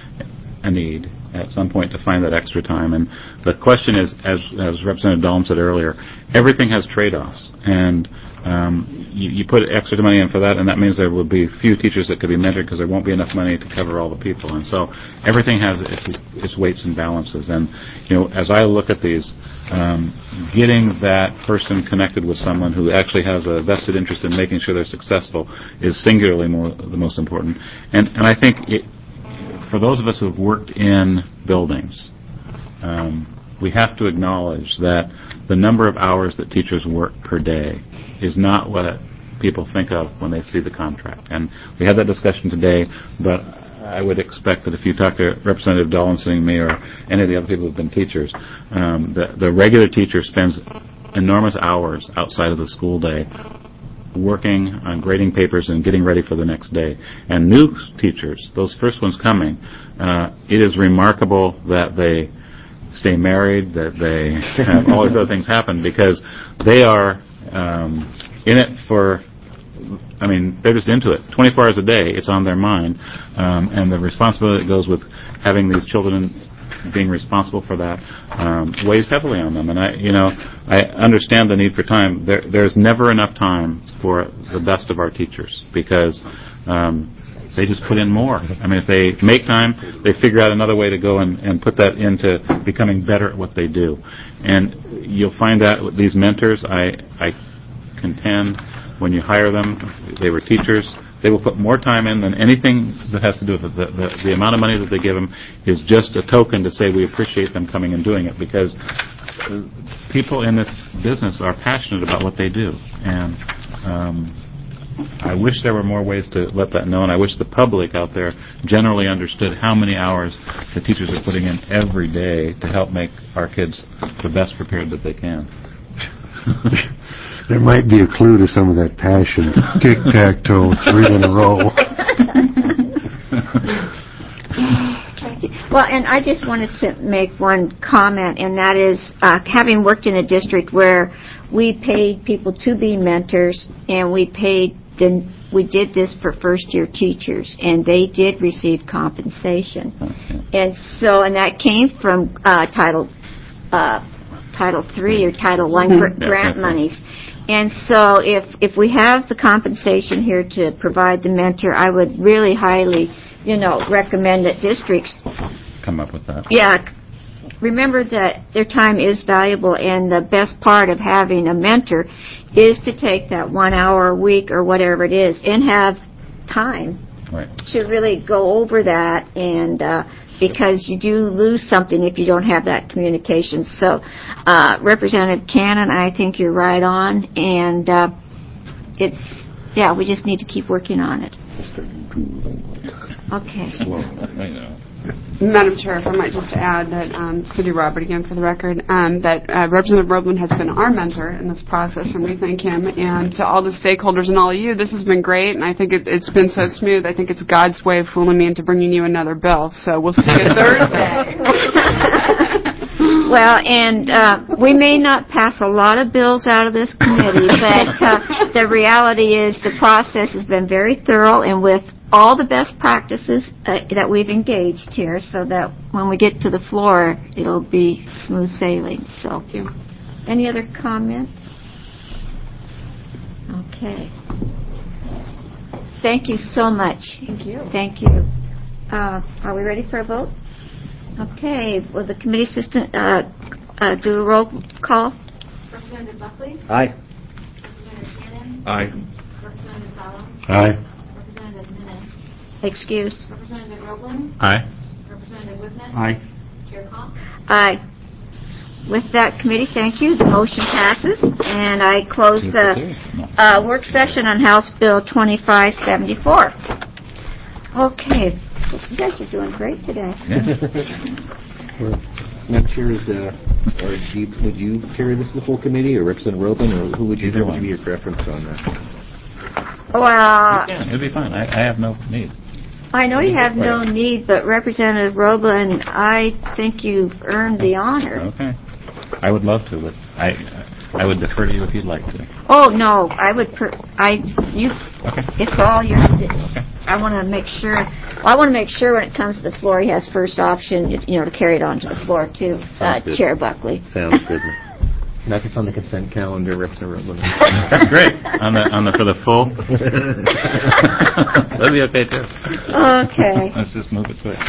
a need at some point to find that extra time. And the question is, as, as Representative Dahlem said earlier, everything has trade-offs. And um, you, you put extra money in for that, and that means there will be few teachers that could be mentored because there won't be enough money to cover all the people. And so everything has its, its weights and balances. And, you know, as I look at these, um, getting that person connected with someone who actually has a vested interest in making sure they're successful is singularly more, the most important. And, and I think it, for those of us who have worked in buildings, um, we have to acknowledge that the number of hours that teachers work per day is not what people think of when they see the contract. And we had that discussion today, but I would expect that if you talk to Representative Dahlem sitting me or any of the other people who have been teachers, um, the, the regular teacher spends enormous hours outside of the school day working on grading papers and getting ready for the next day. And new teachers, those first ones coming, uh, it is remarkable that they stay married, that they have all these other things happen because they are um, in it for, I mean, they're just into it. twenty-four hours a day, it's on their mind. Um, and the responsibility that goes with having these children being responsible for that um, weighs heavily on them. And I, you know, I understand the need for time. There, there's never enough time for the best of our teachers because um, they just put in more. I mean, if they make time, they figure out another way to go and, and put that into becoming better at what they do. And you'll find that with these mentors, I, I contend when you hire them, they were teachers, they will put more time in than anything that has to do with it. The, the, the amount of money that they give them is just a token to say we appreciate them coming and doing it because people in this business are passionate about what they do. And um, I wish there were more ways to let that know, and I wish the public out there generally understood how many hours the teachers are putting in every day to help make our kids the best prepared that they can. There might be a clue to some of that passion. Tic-tac-toe, three in a row. Well, and I just wanted to make one comment, and that is, uh, having worked in a district where we paid people to be mentors, and we paid the, we did this for first-year teachers, and they did receive compensation. Okay. And so, and that came from uh, Title uh, Title three or Title one mm-hmm. grant monies. And so if if we have the compensation here to provide the mentor, I would really highly, you know, recommend that districts come up with that. Yeah. Remember that their time is valuable, and the best part of having a mentor is to take that one hour a week or whatever it is and have time right. to really go over that, and uh, because you do lose something if you don't have that communication. So, uh, Representative Cannon, I think you're right on, and uh, it's, yeah, we just need to keep working on it. Okay. I know. Madam Chair, if I might just add that, um, Cindy Robert again for the record, um, that uh, Representative Roblin has been our mentor in this process, and we thank him. And to all the stakeholders and all of you, this has been great, and I think it, it's been so smooth. I think it's God's way of fooling me into bringing you another bill. So we'll see you Thursday. Well, and uh, we may not pass a lot of bills out of this committee, but uh, the reality is the process has been very thorough and with all the best practices uh, that we've engaged here, so that when we get to the floor, it'll be smooth sailing. So, thank you. Any other comments? Okay. Thank you so much. Thank you. Thank you. Uh, are we ready for a vote? Okay. Will the committee assistant uh, uh, do a roll call? Representative Buckley? Aye. Representative Cannon? Aye. Representative Dahlem? Aye. Representative Excuse. Representative Roebling? Aye. Representative Wisnet? Aye. Chair Comp? Aye. With that, committee, thank you. The motion passes, and I close the uh, work session on House Bill twenty-five seventy-four. Okay. You guys are doing great today. Madam Chair, is, uh, or do you, would you carry this to the full committee, or Representative Roebling, or who would you, Either what would one. be your preference on that? Well, Yeah, it'll be fine. I, I have no need. I know you have no need, but Representative Roebling, I think you've earned the honor. Okay. I would love to, but I I would defer to you if you'd like to. Oh, no, I would, per- I, you, Okay. it's all yours. I want to make sure, well, I want to make sure when it comes to the floor, he has first option, you know, to carry it on to the floor, too, uh, Sounds good. Chair Buckley. Sounds good. Not just on the consent calendar, Representative Roebling. That's great. On the on the for the full. That'd be okay too. Okay. Let's just move it quick.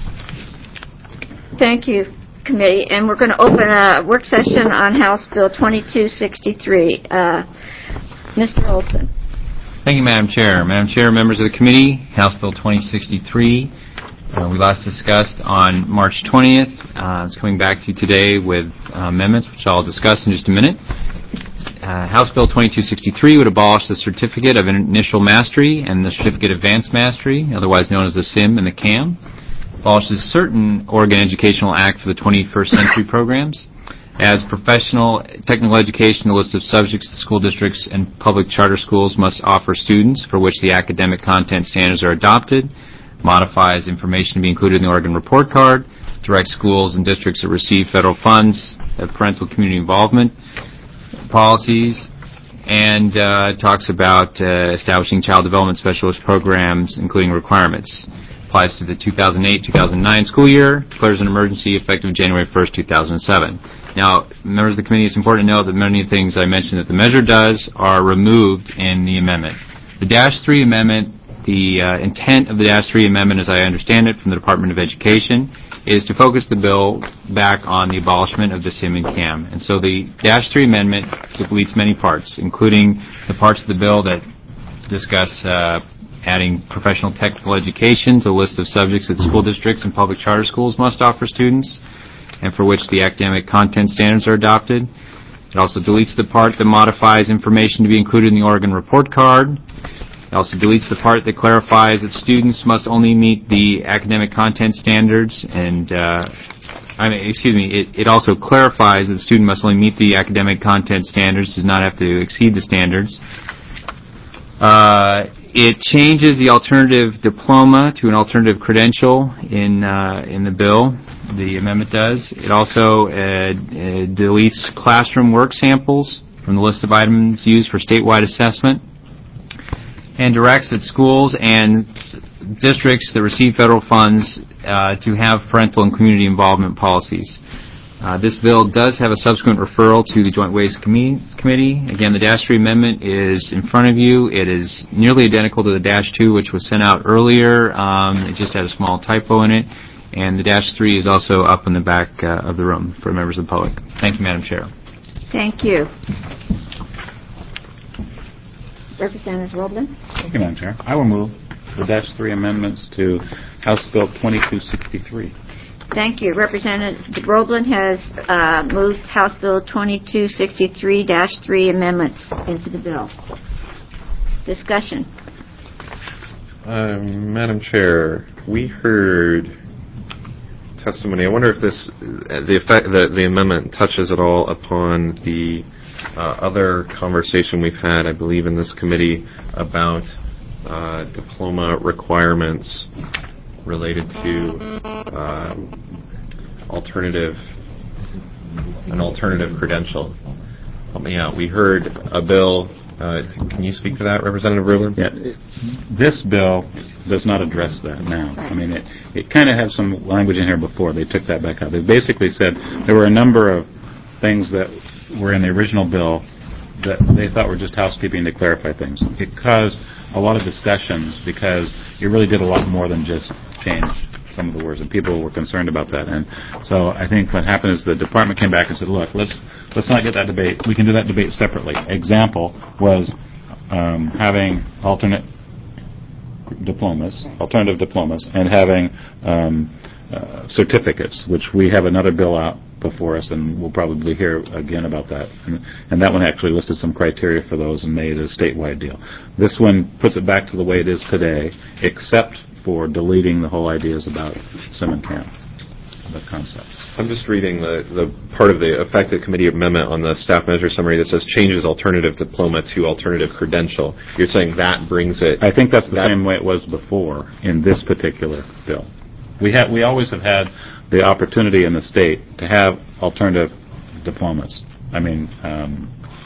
Thank you, committee. And we're going to open a work session on House Bill twenty-two sixty-three. Uh, Mister Olson. Thank you, Madam Chair. Madam Chair, members of the committee, House Bill twenty sixty-three. Uh, we last discussed on March twentieth. Uh, it's coming back to you today with uh, amendments, which I'll discuss in just a minute. Uh, House Bill twenty-two sixty-three would abolish the Certificate of Initial Mastery and the Certificate of Advanced Mastery, otherwise known as the SIM and the CAM. Abolishes certain Oregon Educational Act for the twenty-first century programs. Adds professional technical education to a list of subjects the school districts and public charter schools must offer students for which the academic content standards are adopted. Modifies information to be included in the Oregon Report Card. Directs schools and districts that receive federal funds, have parental community involvement policies, and uh, talks about uh, establishing child development specialist programs, including requirements. Applies to the two thousand eight two thousand nine school year. Declares an emergency effective January first, two thousand seven. Now, members of the committee, it's important to know that many of the things I mentioned that the measure does are removed in the amendment. The Dash three Amendment, the uh, intent of the Dash three Amendment, as I understand it from the Department of Education, is to focus the bill back on the abolishment of the SIM and CAM. And so the Dash three Amendment deletes many parts, including the parts of the bill that discuss uh, adding professional technical education to the list of subjects that school districts and public charter schools must offer students, and for which the academic content standards are adopted. It also deletes the part that modifies information to be included in the Oregon Report Card. It also deletes the part that clarifies that students must only meet the academic content standards, and, uh, I mean, excuse me, it, it also clarifies that the student must only meet the academic content standards, does not have to exceed the standards. Uh, it changes the alternative diploma to an alternative credential in, uh, in the bill. The amendment does. It also uh, uh, deletes classroom work samples from the list of items used for statewide assessment, and directs that schools and districts that receive federal funds uh, to have parental and community involvement policies. Uh, this bill does have a subsequent referral to the Joint Ways Com- Committee. Again, the Dash three Amendment is in front of you. It is nearly identical to the Dash two, which was sent out earlier. Um, it just had a small typo in it. And the Dash three is also up in the back uh, of the room for members of the public. Thank you, Madam Chair. Thank you. Representative Roebling. Thank you, Madam Chair. I will move the Dash three amendments to House Bill twenty-two sixty-three. Thank you. Representative Roebling has uh, moved House Bill twenty-two sixty-three dash three amendments into the bill. Discussion. Uh, Madam Chair, we heard testimony. I wonder if this, the effect, the, the amendment touches at all upon the uh, other conversation we've had, I believe, in this committee about uh, diploma requirements related to um, alternative, an alternative credential. Help me out. We heard a bill. Uh, can you speak to that, Representative Rubin? Yeah, it, this bill does not address that now. I mean, it, it kind of has some language in here before. They took that back out. They basically said there were a number of things that were in the original bill that they thought were just housekeeping to clarify things. It caused a lot of discussions because it really did a lot more than just change some of the words, and people were concerned about that. And so I think what happened is the department came back and said, look, let's let's not get that debate. We can do that debate separately. Example was um, having alternate diplomas, alternative diplomas, and having um, uh, certificates, which we have another bill out before us, and we'll probably hear again about that. And, and that one actually listed some criteria for those and made a statewide deal. This one puts it back to the way it is today, except for deleting the whole ideas about sim and cam, the concepts. I'm just reading the, the part of the effective committee amendment on the staff measure summary that says changes alternative diploma to alternative credential. You're saying that brings it... I think that's the that same way it was before in this particular bill. We have, we always have had the opportunity in the state to have alternative diplomas. I mean, um,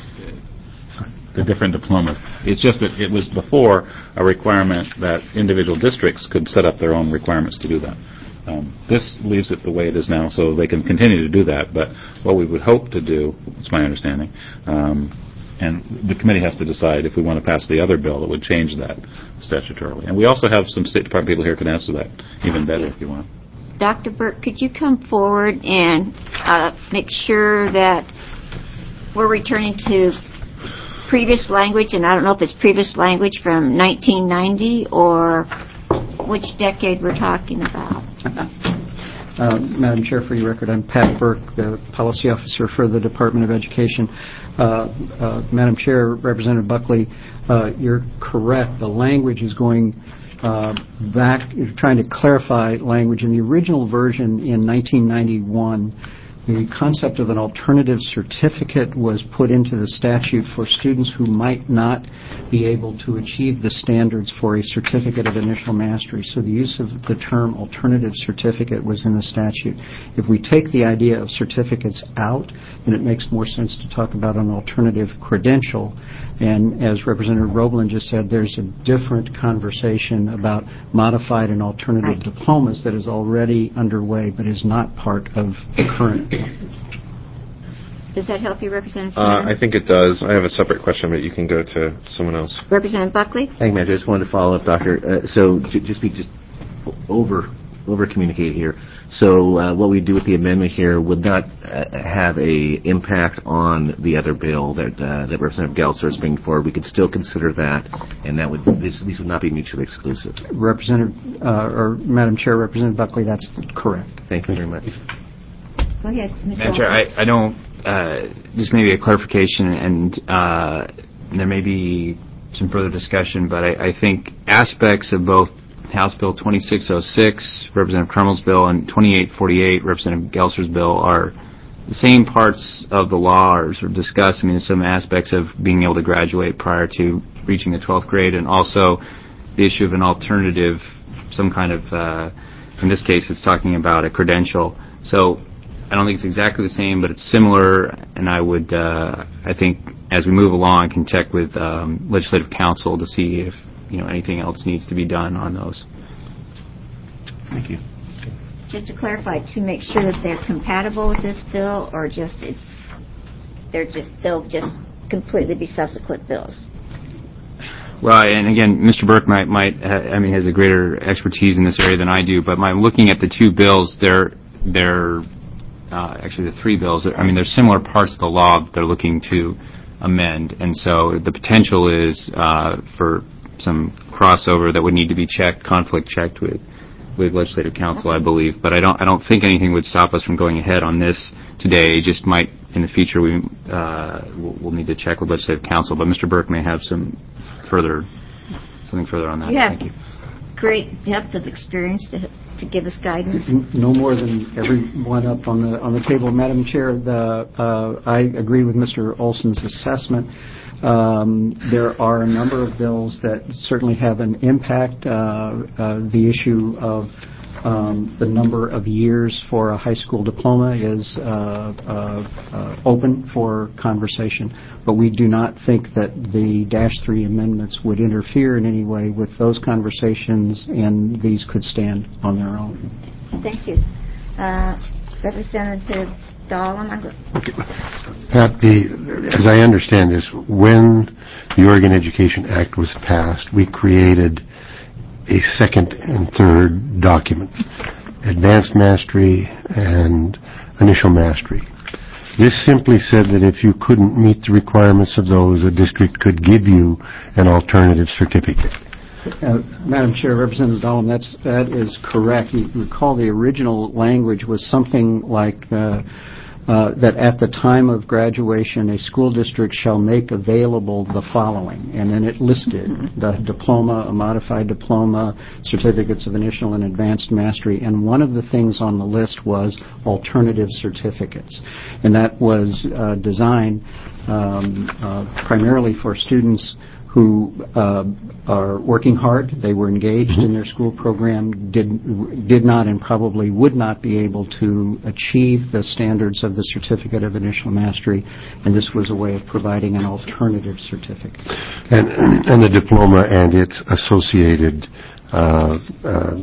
the different diplomas. It's just that it was before a requirement that individual districts could set up their own requirements to do that. Um, this leaves it the way it is now, so they can continue to do that. But what we would hope to do, it's my understanding, um, and the committee has to decide if we want to pass the other bill that would change that statutorily. And we also have some State Department people here who can answer that even better if you want. Doctor Burke, could you come forward and uh, make sure that we're returning to previous language, and I don't know if it's previous language from nineteen ninety or which decade we're talking about? Uh, Madam Chair, for your record, I'm Pat Burke, the Policy Officer for the Department of Education. Uh, uh, Madam Chair, Representative Buckley, uh, you're correct. The language is going uh, back, trying to clarify language. In the original version in nineteen ninety-one, the concept of an alternative certificate was put into the statute for students who might not be able to achieve the standards for a certificate of initial mastery. So the use of the term alternative certificate was in the statute. If we take the idea of certificates out, then it makes more sense to talk about an alternative credential. And as Representative Roeblen just said, there's a different conversation about modified and alternative diplomas that is already underway but is not part of the current. Does that help you, Representative? Uh, I think it does. I have a separate question, but you can go to someone else. Representative Buckley? Thank you, Madam Chair. I just wanted to follow up, Doctor. Uh, so j- just be just over over communicate here. So uh, what we do with the amendment here would not uh, have a impact on the other bill that uh, that Representative Gelser is bringing forward. We could still consider that, and that would this, these would not be mutually exclusive. Representative uh, or Madam Chair, Representative Buckley, that's correct. Thank you very much. Go ahead, Miz Madam Chair, I, I don't, uh, just maybe a clarification, and uh, there may be some further discussion, but I, I think aspects of both House Bill twenty-six oh six, Representative Crummel's bill, and twenty-eight forty-eight, Representative Gelser's bill, are the same parts of the law are sort of discussed. I mean, there's some aspects of being able to graduate prior to reaching the twelfth grade, and also the issue of an alternative, some kind of, uh, in this case, it's talking about a credential. So I don't think it's exactly the same, but it's similar, and I would, uh, I think, as we move along, can check with um, Legislative Counsel to see if, you know, anything else needs to be done on those. Thank you. Just to clarify, to make sure that they're compatible with this bill, or just it's, they're just, they'll just completely be subsequent bills? Well, and again, Mister Burke might, might, ha- I mean, has a greater expertise in this area than I do, but my looking at the two bills, they're, they're, Uh, actually, the three bills, I mean, there's similar parts of the law that they're looking to amend, and so the potential is uh, for some crossover that would need to be checked, conflict checked with, with Legislative Counsel, I believe. But I don't, I don't think anything would stop us from going ahead on this today. It just might, in the future, we uh, we'll, we'll need to check with Legislative Counsel. But Mister Burke may have some further, something further on that. You have Thank you. great depth of experience to to give us guidance. No more than everyone up on the on the table. Madam Chair, the, uh, I agree with Mister Olson's assessment. Um, there are a number of bills that certainly have an impact. Uh, uh, the issue of um, the number of years for a high school diploma is uh, uh, uh, open for conversation, but we do not think that the Dash three amendments would interfere in any way with those conversations, and these could stand on their own. Thank you. Uh, Representative Dahlem. Okay. Pat, the, as I understand this, when the Oregon Education Act was passed, we created a second and third document, advanced mastery and initial mastery. This simply said that if you couldn't meet the requirements of those, a district could give you an alternative certificate. Uh, Madam Chair, Representative Dahlem, that's, that is correct. You recall the original language was something like uh, uh, that at the time of graduation, a school district shall make available the following. And then it listed the diploma, a modified diploma, certificates of initial and advanced mastery. And one of the things on the list was alternative certificates. And that was uh, designed um, uh, primarily for students who uh, are working hard. They were engaged mm-hmm. in their school program, did did not and probably would not be able to achieve the standards of the Certificate of Initial Mastery, and this was a way of providing an alternative certificate. And, and the diploma and its associated uh, uh,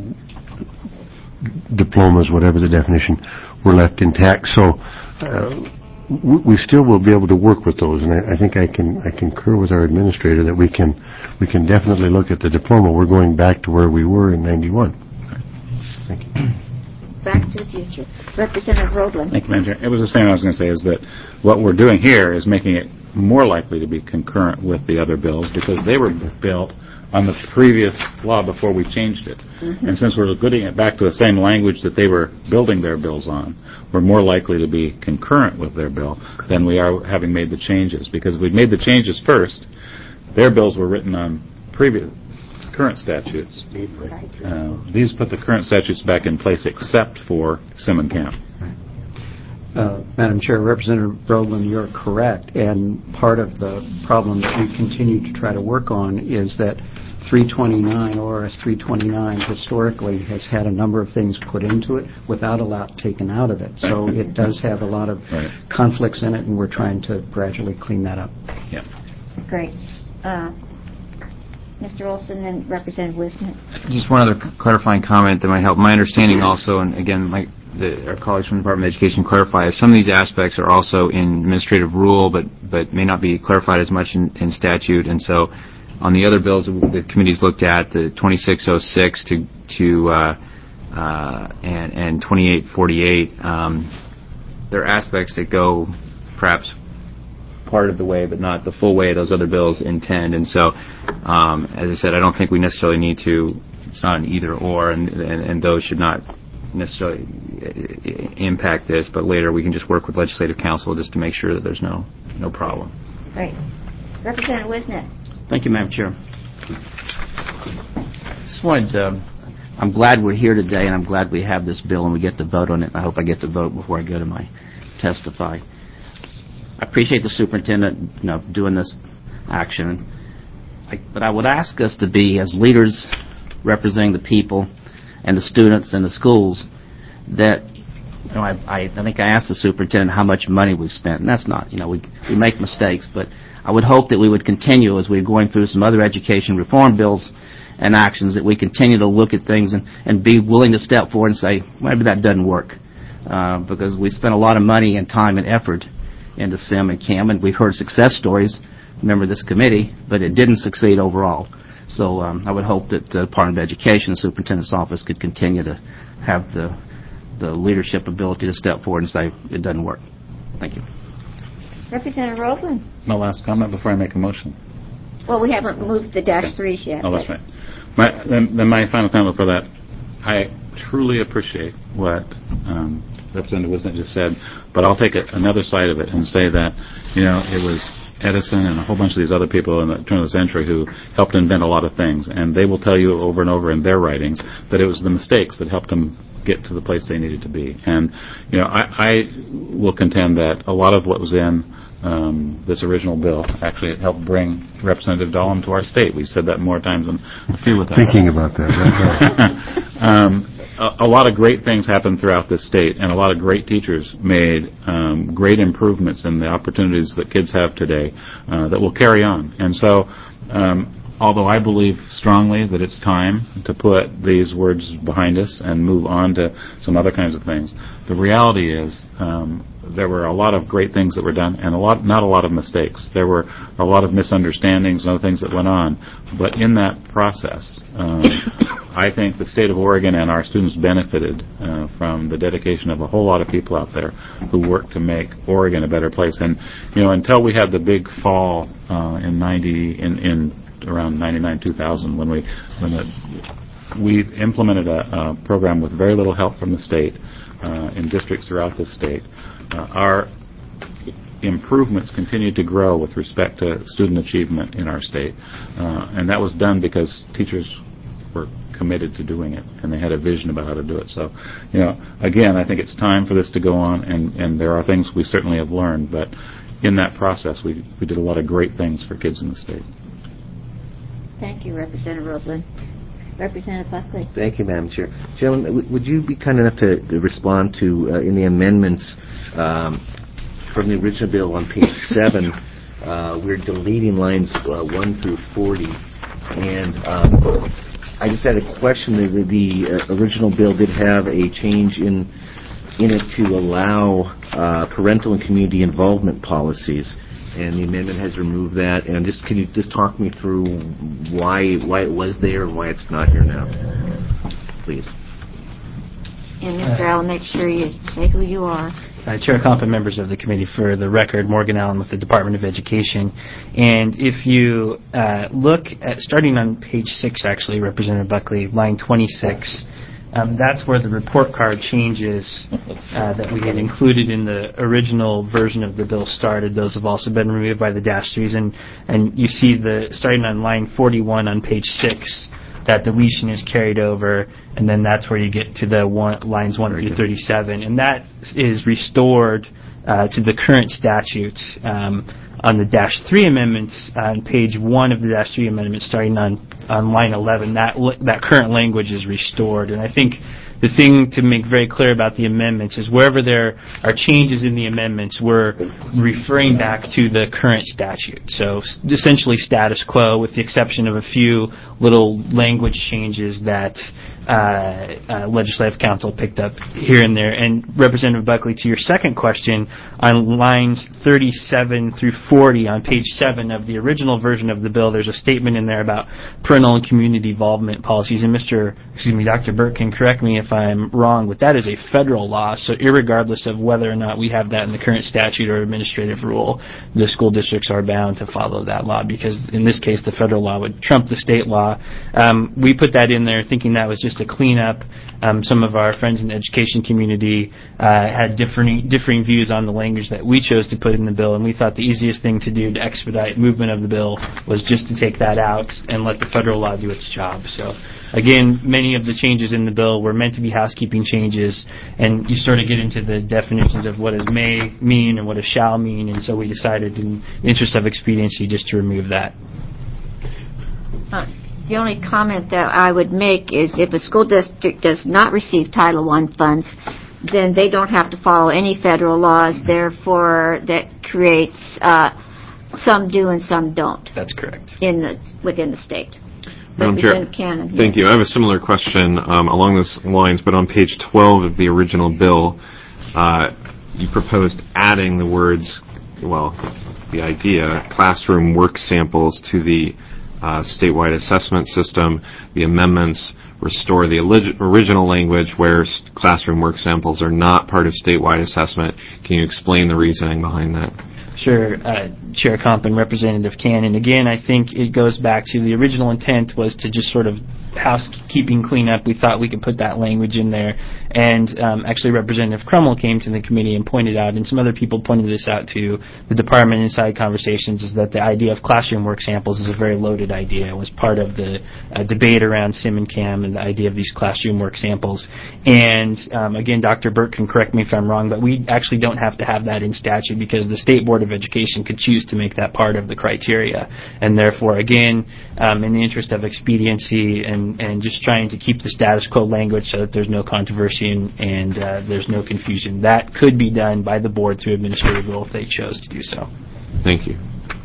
diplomas, whatever the definition, were left intact. So uh, we still will be able to work with those, and I, I think I can I concur with our administrator that we can we can definitely look at the diploma. We're going back to where we were in ninety-one. Thank you. Back to the future. Representative Roebling. Thank you, Madam Chair. It was the same I was going to say, is that what we're doing here is making it more likely to be concurrent with the other bills because they were built on the previous law before we changed it. Mm-hmm. And since we're getting it back to the same language that they were building their bills on, we're more likely to be concurrent with their bill than we are having made the changes. Because if we'd made the changes first, their bills were written on previous current statutes. Uh, these put the current statutes back in place except for Sim and Camp. Uh, Madam Chair, Representative Roebling, you're correct. And part of the problem that we continue to try to work on is that three twenty-nine, O R S three twenty-nine, historically has had a number of things put into it without a lot taken out of it. So it does have a lot of right. conflicts in it, and we're trying to gradually clean that up. Yeah. Great. Uh, Mister Olson, then Representative Wisnet. Just one other clarifying comment that might help. My understanding also, and again, my, the, our colleagues from the Department of Education clarify, is some of these aspects are also in administrative rule, but but may not be clarified as much in, in statute. And so, on the other bills that the committee's looked at, the twenty-six oh six to to uh, uh, and and twenty-eight forty-eight, um, there are aspects that go perhaps part of the way, but not the full way those other bills intend. And so, um, as I said, I don't think we necessarily need to. It's not an either or, and, and, and those should not necessarily impact this. But later, we can just work with Legislative Council just to make sure that there's no no problem. Right, Representative Wisnet. Thank you, Madam Chair. Just wanted to, I'm glad we're here today, and I'm glad we have this bill and we get to vote on it. I hope I get to vote before I go to my testify. I appreciate the superintendent, you know, doing this action, I, but I would ask us to be, as leaders representing the people and the students and the schools, that, you know, I, I, I think I asked the superintendent how much money we've spent, and that's not, you know, we we make mistakes, but I would hope that we would continue as we're going through some other education reform bills and actions, that we continue to look at things and, and be willing to step forward and say, maybe that doesn't work, uh, because we spent a lot of money and time and effort into Sim and Cam, and we've heard success stories, remember this committee, but it didn't succeed overall. So um, I would hope that the Department of Education, the Superintendent's Office, could continue to have the the leadership ability to step forward and say, it doesn't work. Thank you. Representative Roebling. My last comment before I make a motion. Well, we haven't moved the dash threes yet. Oh, that's right. My, then, then my final comment for that, I truly appreciate what um, Representative Wisnet just said, but I'll take a, another side of it and say that, you know, it was Edison and a whole bunch of these other people in the turn of the century who helped invent a lot of things, and they will tell you over and over in their writings that it was the mistakes that helped them get to the place they needed to be. And, you know, I, I will contend that a lot of what was in um, this original bill actually helped bring Representative Dahlem to our state. We've said that more times than a few with that. Thinking about that. Right. um, a, a lot of great things happened throughout this state, and a lot of great teachers made um, great improvements in the opportunities that kids have today uh, that will carry on. And so, um, although I believe strongly that it's time to put these words behind us and move on to some other kinds of things, the reality is um, there were a lot of great things that were done and a lot, not a lot of mistakes. There were a lot of misunderstandings and other things that went on. But in that process, um, I think the state of Oregon and our students benefited uh, from the dedication of a whole lot of people out there who worked to make Oregon a better place. And, you know, until we had the big fall uh, in ninety in, in around ninety-nine, two thousand, when we when the, we implemented a, a program with very little help from the state uh, in districts throughout the state. Uh, our improvements continued to grow with respect to student achievement in our state, uh, and that was done because teachers were committed to doing it, and they had a vision about how to do it. So, you know, again, I think it's time for this to go on, and, and there are things we certainly have learned, but in that process, we, we did a lot of great things for kids in the state. Thank you, Representative Roebling. Representative Buckley. Thank you, Madam Chair. Gentlemen, w- would you be kind enough to respond to, uh, in the amendments um, from the original bill on page seven, uh, we're deleting lines uh, one through forty, and um, I just had a question. The, the uh, original bill did have a change in in it to allow uh, parental and community involvement policies, and the amendment has removed that. And just can you just talk me through why why it was there and why it's not here now, please? And Mister Allen, make sure you say who you are. Uh, Chair Comp and members of the committee, for the record, Morgan Allen with the Department of Education. And if you uh, look at, starting on page six, actually, Representative Buckley, line twenty-six, um, that's where the report card changes uh, that we had included in the original version of the bill started. Those have also been removed by the dash threes. And, and you see the starting on line forty-one on page six, that deletion is carried over, and then that's where you get to the one, lines one through thirty-seven, and that is restored uh, to the current statute. Um, on the dash three amendments, uh, on page one of the dash three amendment, starting on, on line eleven, that that current language is restored. And I think the thing to make very clear about the amendments is wherever there are changes in the amendments, we're referring back to the current statute. So essentially status quo, with the exception of a few little language changes that uh, uh, Legislative Council picked up here and there. And Representative Buckley, to your second question, on lines thirty-seven through forty on page seven of the original version of the bill, there's a statement in there about parental and community involvement policies. And Mister excuse me, Doctor Burke can correct me if I'm wrong, but that is a federal law. So irregardless of whether or not we have that in the current statute or administrative rule, the school districts are bound to follow that law, because in this case the federal law would trump the state law. Um, we put that in there thinking that was just a cleanup. Um, some of our friends in the education community uh, had differing differing views on the language that we chose to put in the bill, and we thought the easiest thing to do to expedite movement of the bill was just to take that out and let the federal law do its job. So again, many of the changes in the bill were meant to be housekeeping changes, and you sort of get into the definitions of what does may mean and what does shall mean, and so we decided in the interest of expediency just to remove that. Uh, the only comment that I would make is if a school district does not receive Title one funds, then they don't have to follow any federal laws. Therefore, that creates uh, some do and some don't. That's correct. In the within the state. Madam Chair, Cannon, thank yes. you. I have a similar question um, along those lines, but on page twelve of the original bill, uh, you proposed adding the words, well, the idea, classroom work samples to the uh, statewide assessment system. The amendments restore the olig- original language where s- classroom work samples are not part of statewide assessment. Can you explain the reasoning behind that? Sure, uh, Chair Comp and Representative Cannon. Again, I think it goes back to the original intent was to just sort of housekeeping cleanup. We thought we could put that language in there. And um, actually, Representative Crummell came to the committee and pointed out, and some other people pointed this out to the department inside conversations, is that the idea of classroom work samples is a very loaded idea. It was part of the uh, debate around Sim and Cam and the idea of these classroom work samples. And um, again, Doctor Burke can correct me if I'm wrong, but we actually don't have to have that in statute because the State Board of Education could choose to make that part of the criteria. And therefore, again, um, in the interest of expediency and, and just trying to keep the status quo language so that there's no controversy and, and uh, there's no confusion, that could be done by the board through administrative rule if they chose to do so. Thank you.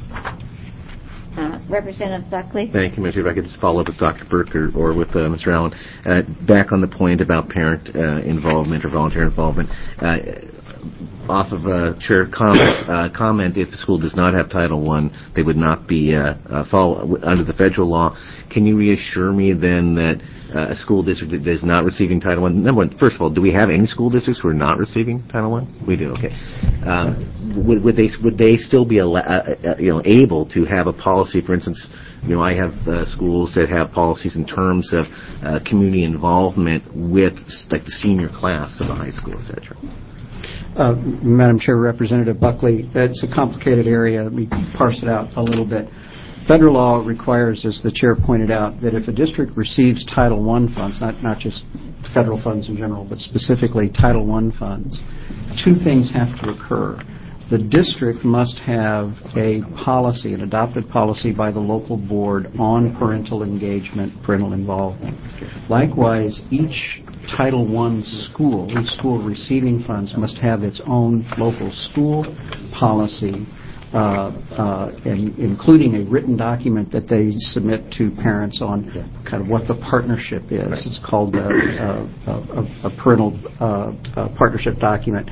Uh, Representative Buckley. Thank you, Mister If I could just follow up with Doctor Burke or, or with uh, Mister Allen. Uh, back on the point about parent uh, involvement or volunteer involvement, uh, off of uh, Chair Com's uh, comment, if the school does not have Title One, they would not be uh, uh, fall under the federal law. Can you reassure me then that uh, a school district that is not receiving Title One? Number one, first of all, do we have any school districts who are not receiving Title One? We do. Okay. Um, would, would they would they still be al- uh, you know able to have a policy? For instance, you know, I have uh, schools that have policies in terms of uh, community involvement with like the senior class of the high school, et cetera. Uh, Madam Chair, Representative Buckley, that's a complicated area. Let me parse it out a little bit. Federal law requires, as the Chair pointed out, that if a district receives Title One funds, not, not just federal funds in general, but specifically Title One funds, two things have to occur. The district must have a policy, an adopted policy by the local board on parental engagement, parental involvement. Likewise, each Title One school, each school receiving funds must have its own local school policy, uh, uh, and including a written document that they submit to parents on kind of what the partnership is. It's called a, a, a, a parental uh, a partnership document.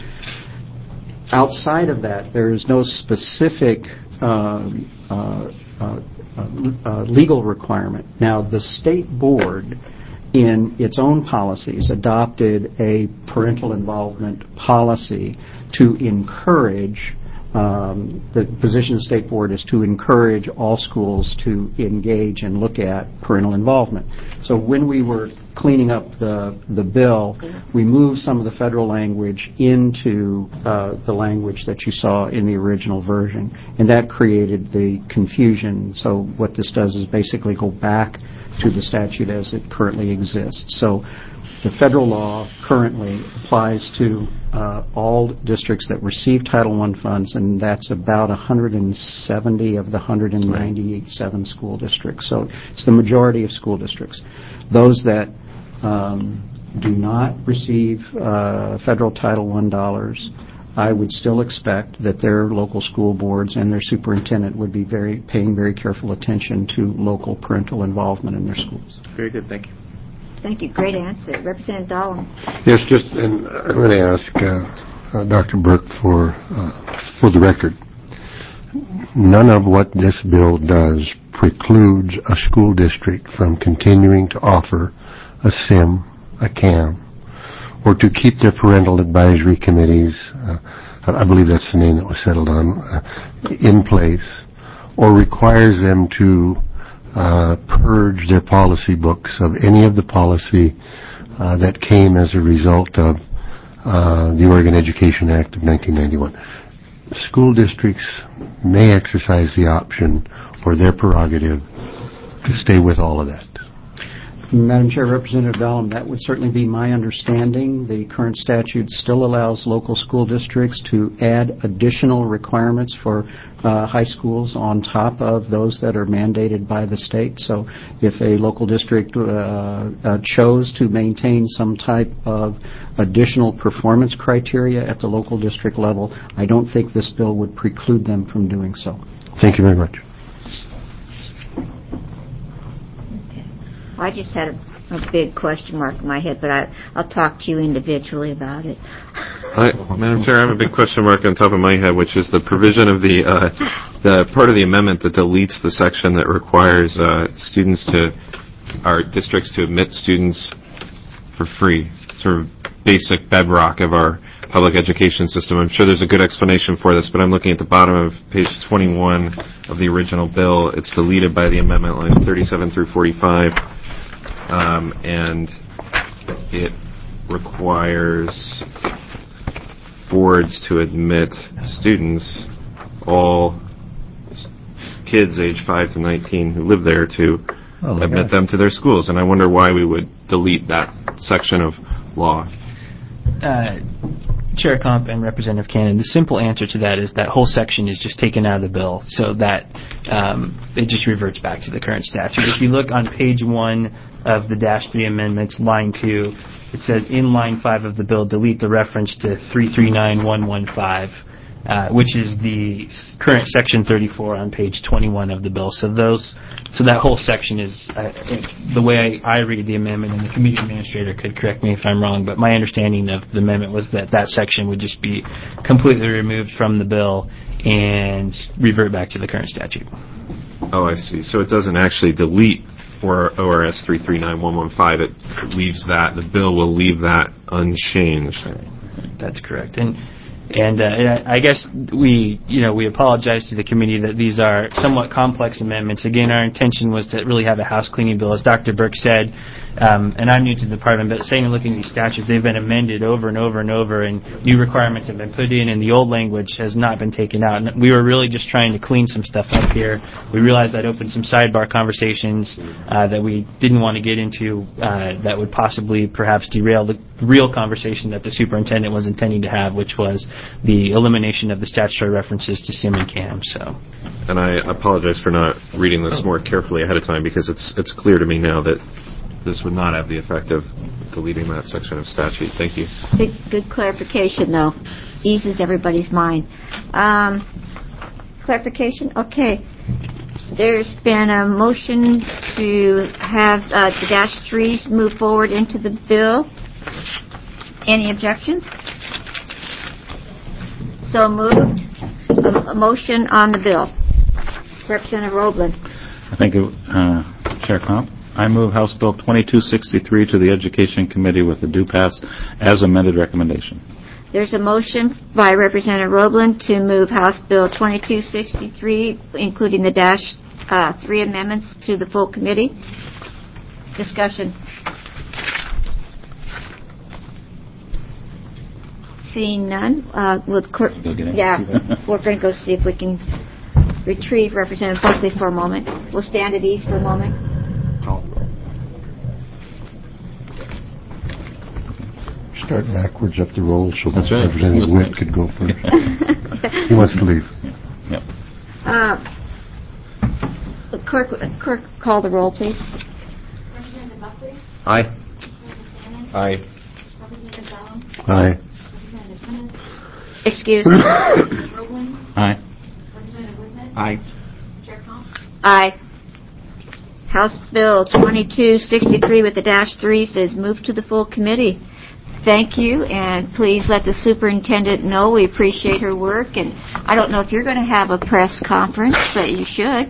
Outside of that, there is no specific uh, uh, uh, uh, legal requirement. Now, the state board, in its own policies, adopted a parental involvement policy to encourage, um, the position of the state board is to encourage all schools to engage and look at parental involvement. So when we were cleaning up the the bill, we moved some of the federal language into uh, the language that you saw in the original version, and that created the confusion. So what this does is basically go back to the statute as it currently exists. So the federal law currently applies to uh, all districts that receive Title One funds, and that's about one hundred seventy of the one hundred ninety-seven school districts. So it's the majority of school districts. Those that um, do not receive uh, federal Title One dollars, I would still expect that their local school boards and their superintendent would be very paying very careful attention to local parental involvement in their schools. Very good. Thank you. Thank you. Great answer. Representative Dahlem. Yes, just, and I'm going to ask uh, uh, Doctor Burke for, uh, for the record. None of what this bill does precludes a school district from continuing to offer a SIM, a CAM, or to keep their parental advisory committees, uh, I believe that's the name that was settled on, uh, in place, or requires them to uh, purge their policy books of any of the policy uh, that came as a result of uh, the Oregon Education Act of nineteen ninety-one. School districts may exercise the option or their prerogative to stay with all of that. Madam Chair, Representative Dahlem, that would certainly be my understanding. The current statute still allows local school districts to add additional requirements for uh, high schools on top of those that are mandated by the state. So if a local district uh, uh, chose to maintain some type of additional performance criteria at the local district level, I don't think this bill would preclude them from doing so. Thank you very much. I just had a, a big question mark in my head, but I, I'll talk to you individually about it. I, Madam Chair, I have a big question mark on top of my head, which is the provision of the uh, the part of the amendment that deletes the section that requires uh, students to, our districts to admit students for free. Sort of basic bedrock of our public education system. I'm sure there's a good explanation for this, but I'm looking at the bottom of page twenty-one of the original bill. It's deleted by the amendment lines thirty-seven through forty-five. Um, and it requires boards to admit students, all kids age five to nineteen who live there, to oh admit God. them to their schools. And I wonder why we would delete that section of law. Uh, Chair Comp and Representative Cannon, the simple answer to that is that whole section is just taken out of the bill, so that um, it just reverts back to the current statute. If you look on page one of the dash three amendments, line two, it says in line five of the bill, delete the reference to three three nine one one five. uh, which is the s- current Section thirty-four on page twenty-one of the bill. So those, so that whole section is, I think, the way I, I read the amendment, and the committee administrator could correct me if I'm wrong, but my understanding of the amendment was that that section would just be completely removed from the bill and revert back to the current statute. Oh, I see. So it doesn't actually delete or O R S three three nine one one five. It leaves that, the bill will leave that unchanged. That's correct. And and uh, I guess we, you know, we apologize to the committee that these are somewhat complex amendments. Again, our intention was to really have a house cleaning bill, as Doctor Burke said. Um, and I'm new to the department, but saying and looking at these statutes, they've been amended over and over and over, and new requirements have been put in, and the old language has not been taken out. And we were really just trying to clean some stuff up here. We realized that opened some sidebar conversations uh, that we didn't want to get into uh, that would possibly perhaps derail the real conversation that the superintendent was intending to have, which was the elimination of the statutory references to SIM and CAM. So, and I apologize for not reading this more carefully ahead of time, because it's it's clear to me now that this would not have the effect of deleting that section of statute. Thank you. Good, good clarification, though. Eases everybody's mind. Um, clarification? Okay. There's been a motion to have uh, the dash threes move forward into the bill. Any objections? So moved. A, a motion on the bill. Representative Roeblen. Thank you, uh, Chair Comp. I move House Bill twenty-two sixty-three to the Education Committee with the due pass as amended recommendation. There's a motion by Representative Roeblen to move House Bill twenty-two sixty-three, including the dash uh, three amendments, to the full committee. Discussion. Seeing none, uh, with clerk, yeah, we're going to go see if we can retrieve Representative Buckley for a moment. We'll stand at ease for a moment. Start backwards up the roll so That's right. Representative Witt could go first. He wants to leave. Yep. Uh, clerk, clerk, call the roll, please. Representative Buckley? Aye. Representative Cannon? Aye. Representative Bell? Aye. Representative Hennis? Excuse me. Roeblen? Aye. Representative Wisnet? Aye. Chair Comp? Aye. House Bill twenty-two sixty-three with the dash three says move to the full committee. Thank you, and please let the superintendent know we appreciate her work. And I don't know if you're going to have a press conference, but you should.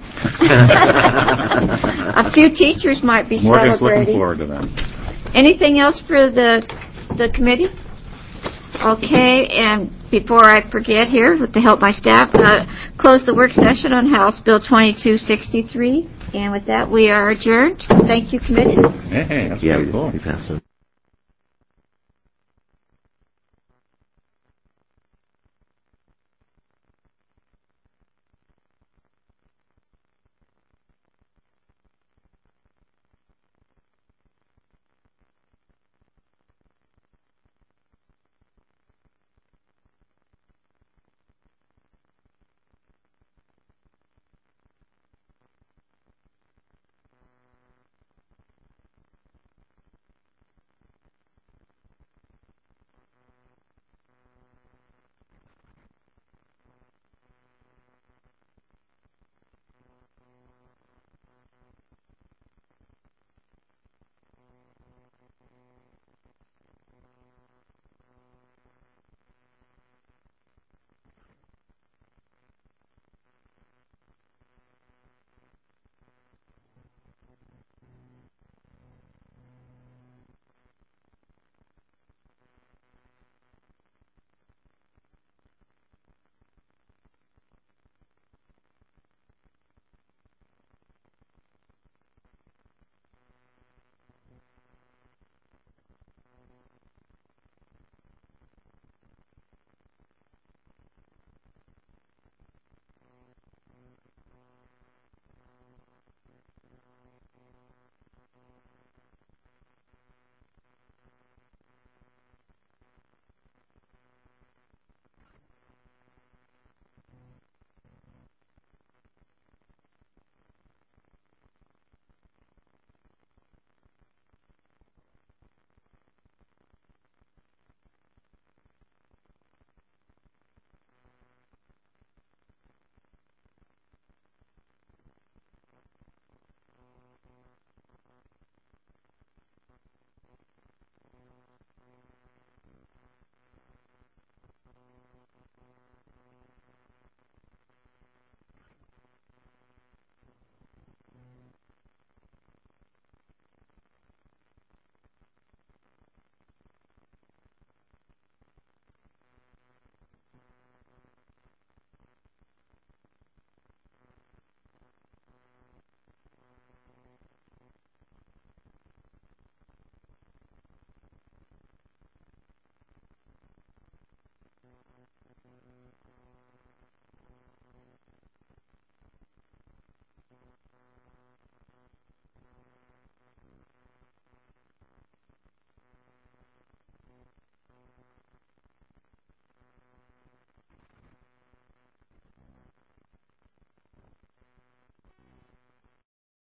A few teachers might be Morgan's celebrating. looking forward to that. Anything else for the the committee? Okay, and before I forget here, with the help of my staff, uh, close the work session on House Bill twenty-two sixty-three. And with that, we are adjourned. Thank you, committee. Hey, that's Yeah, pretty cool. we passed it.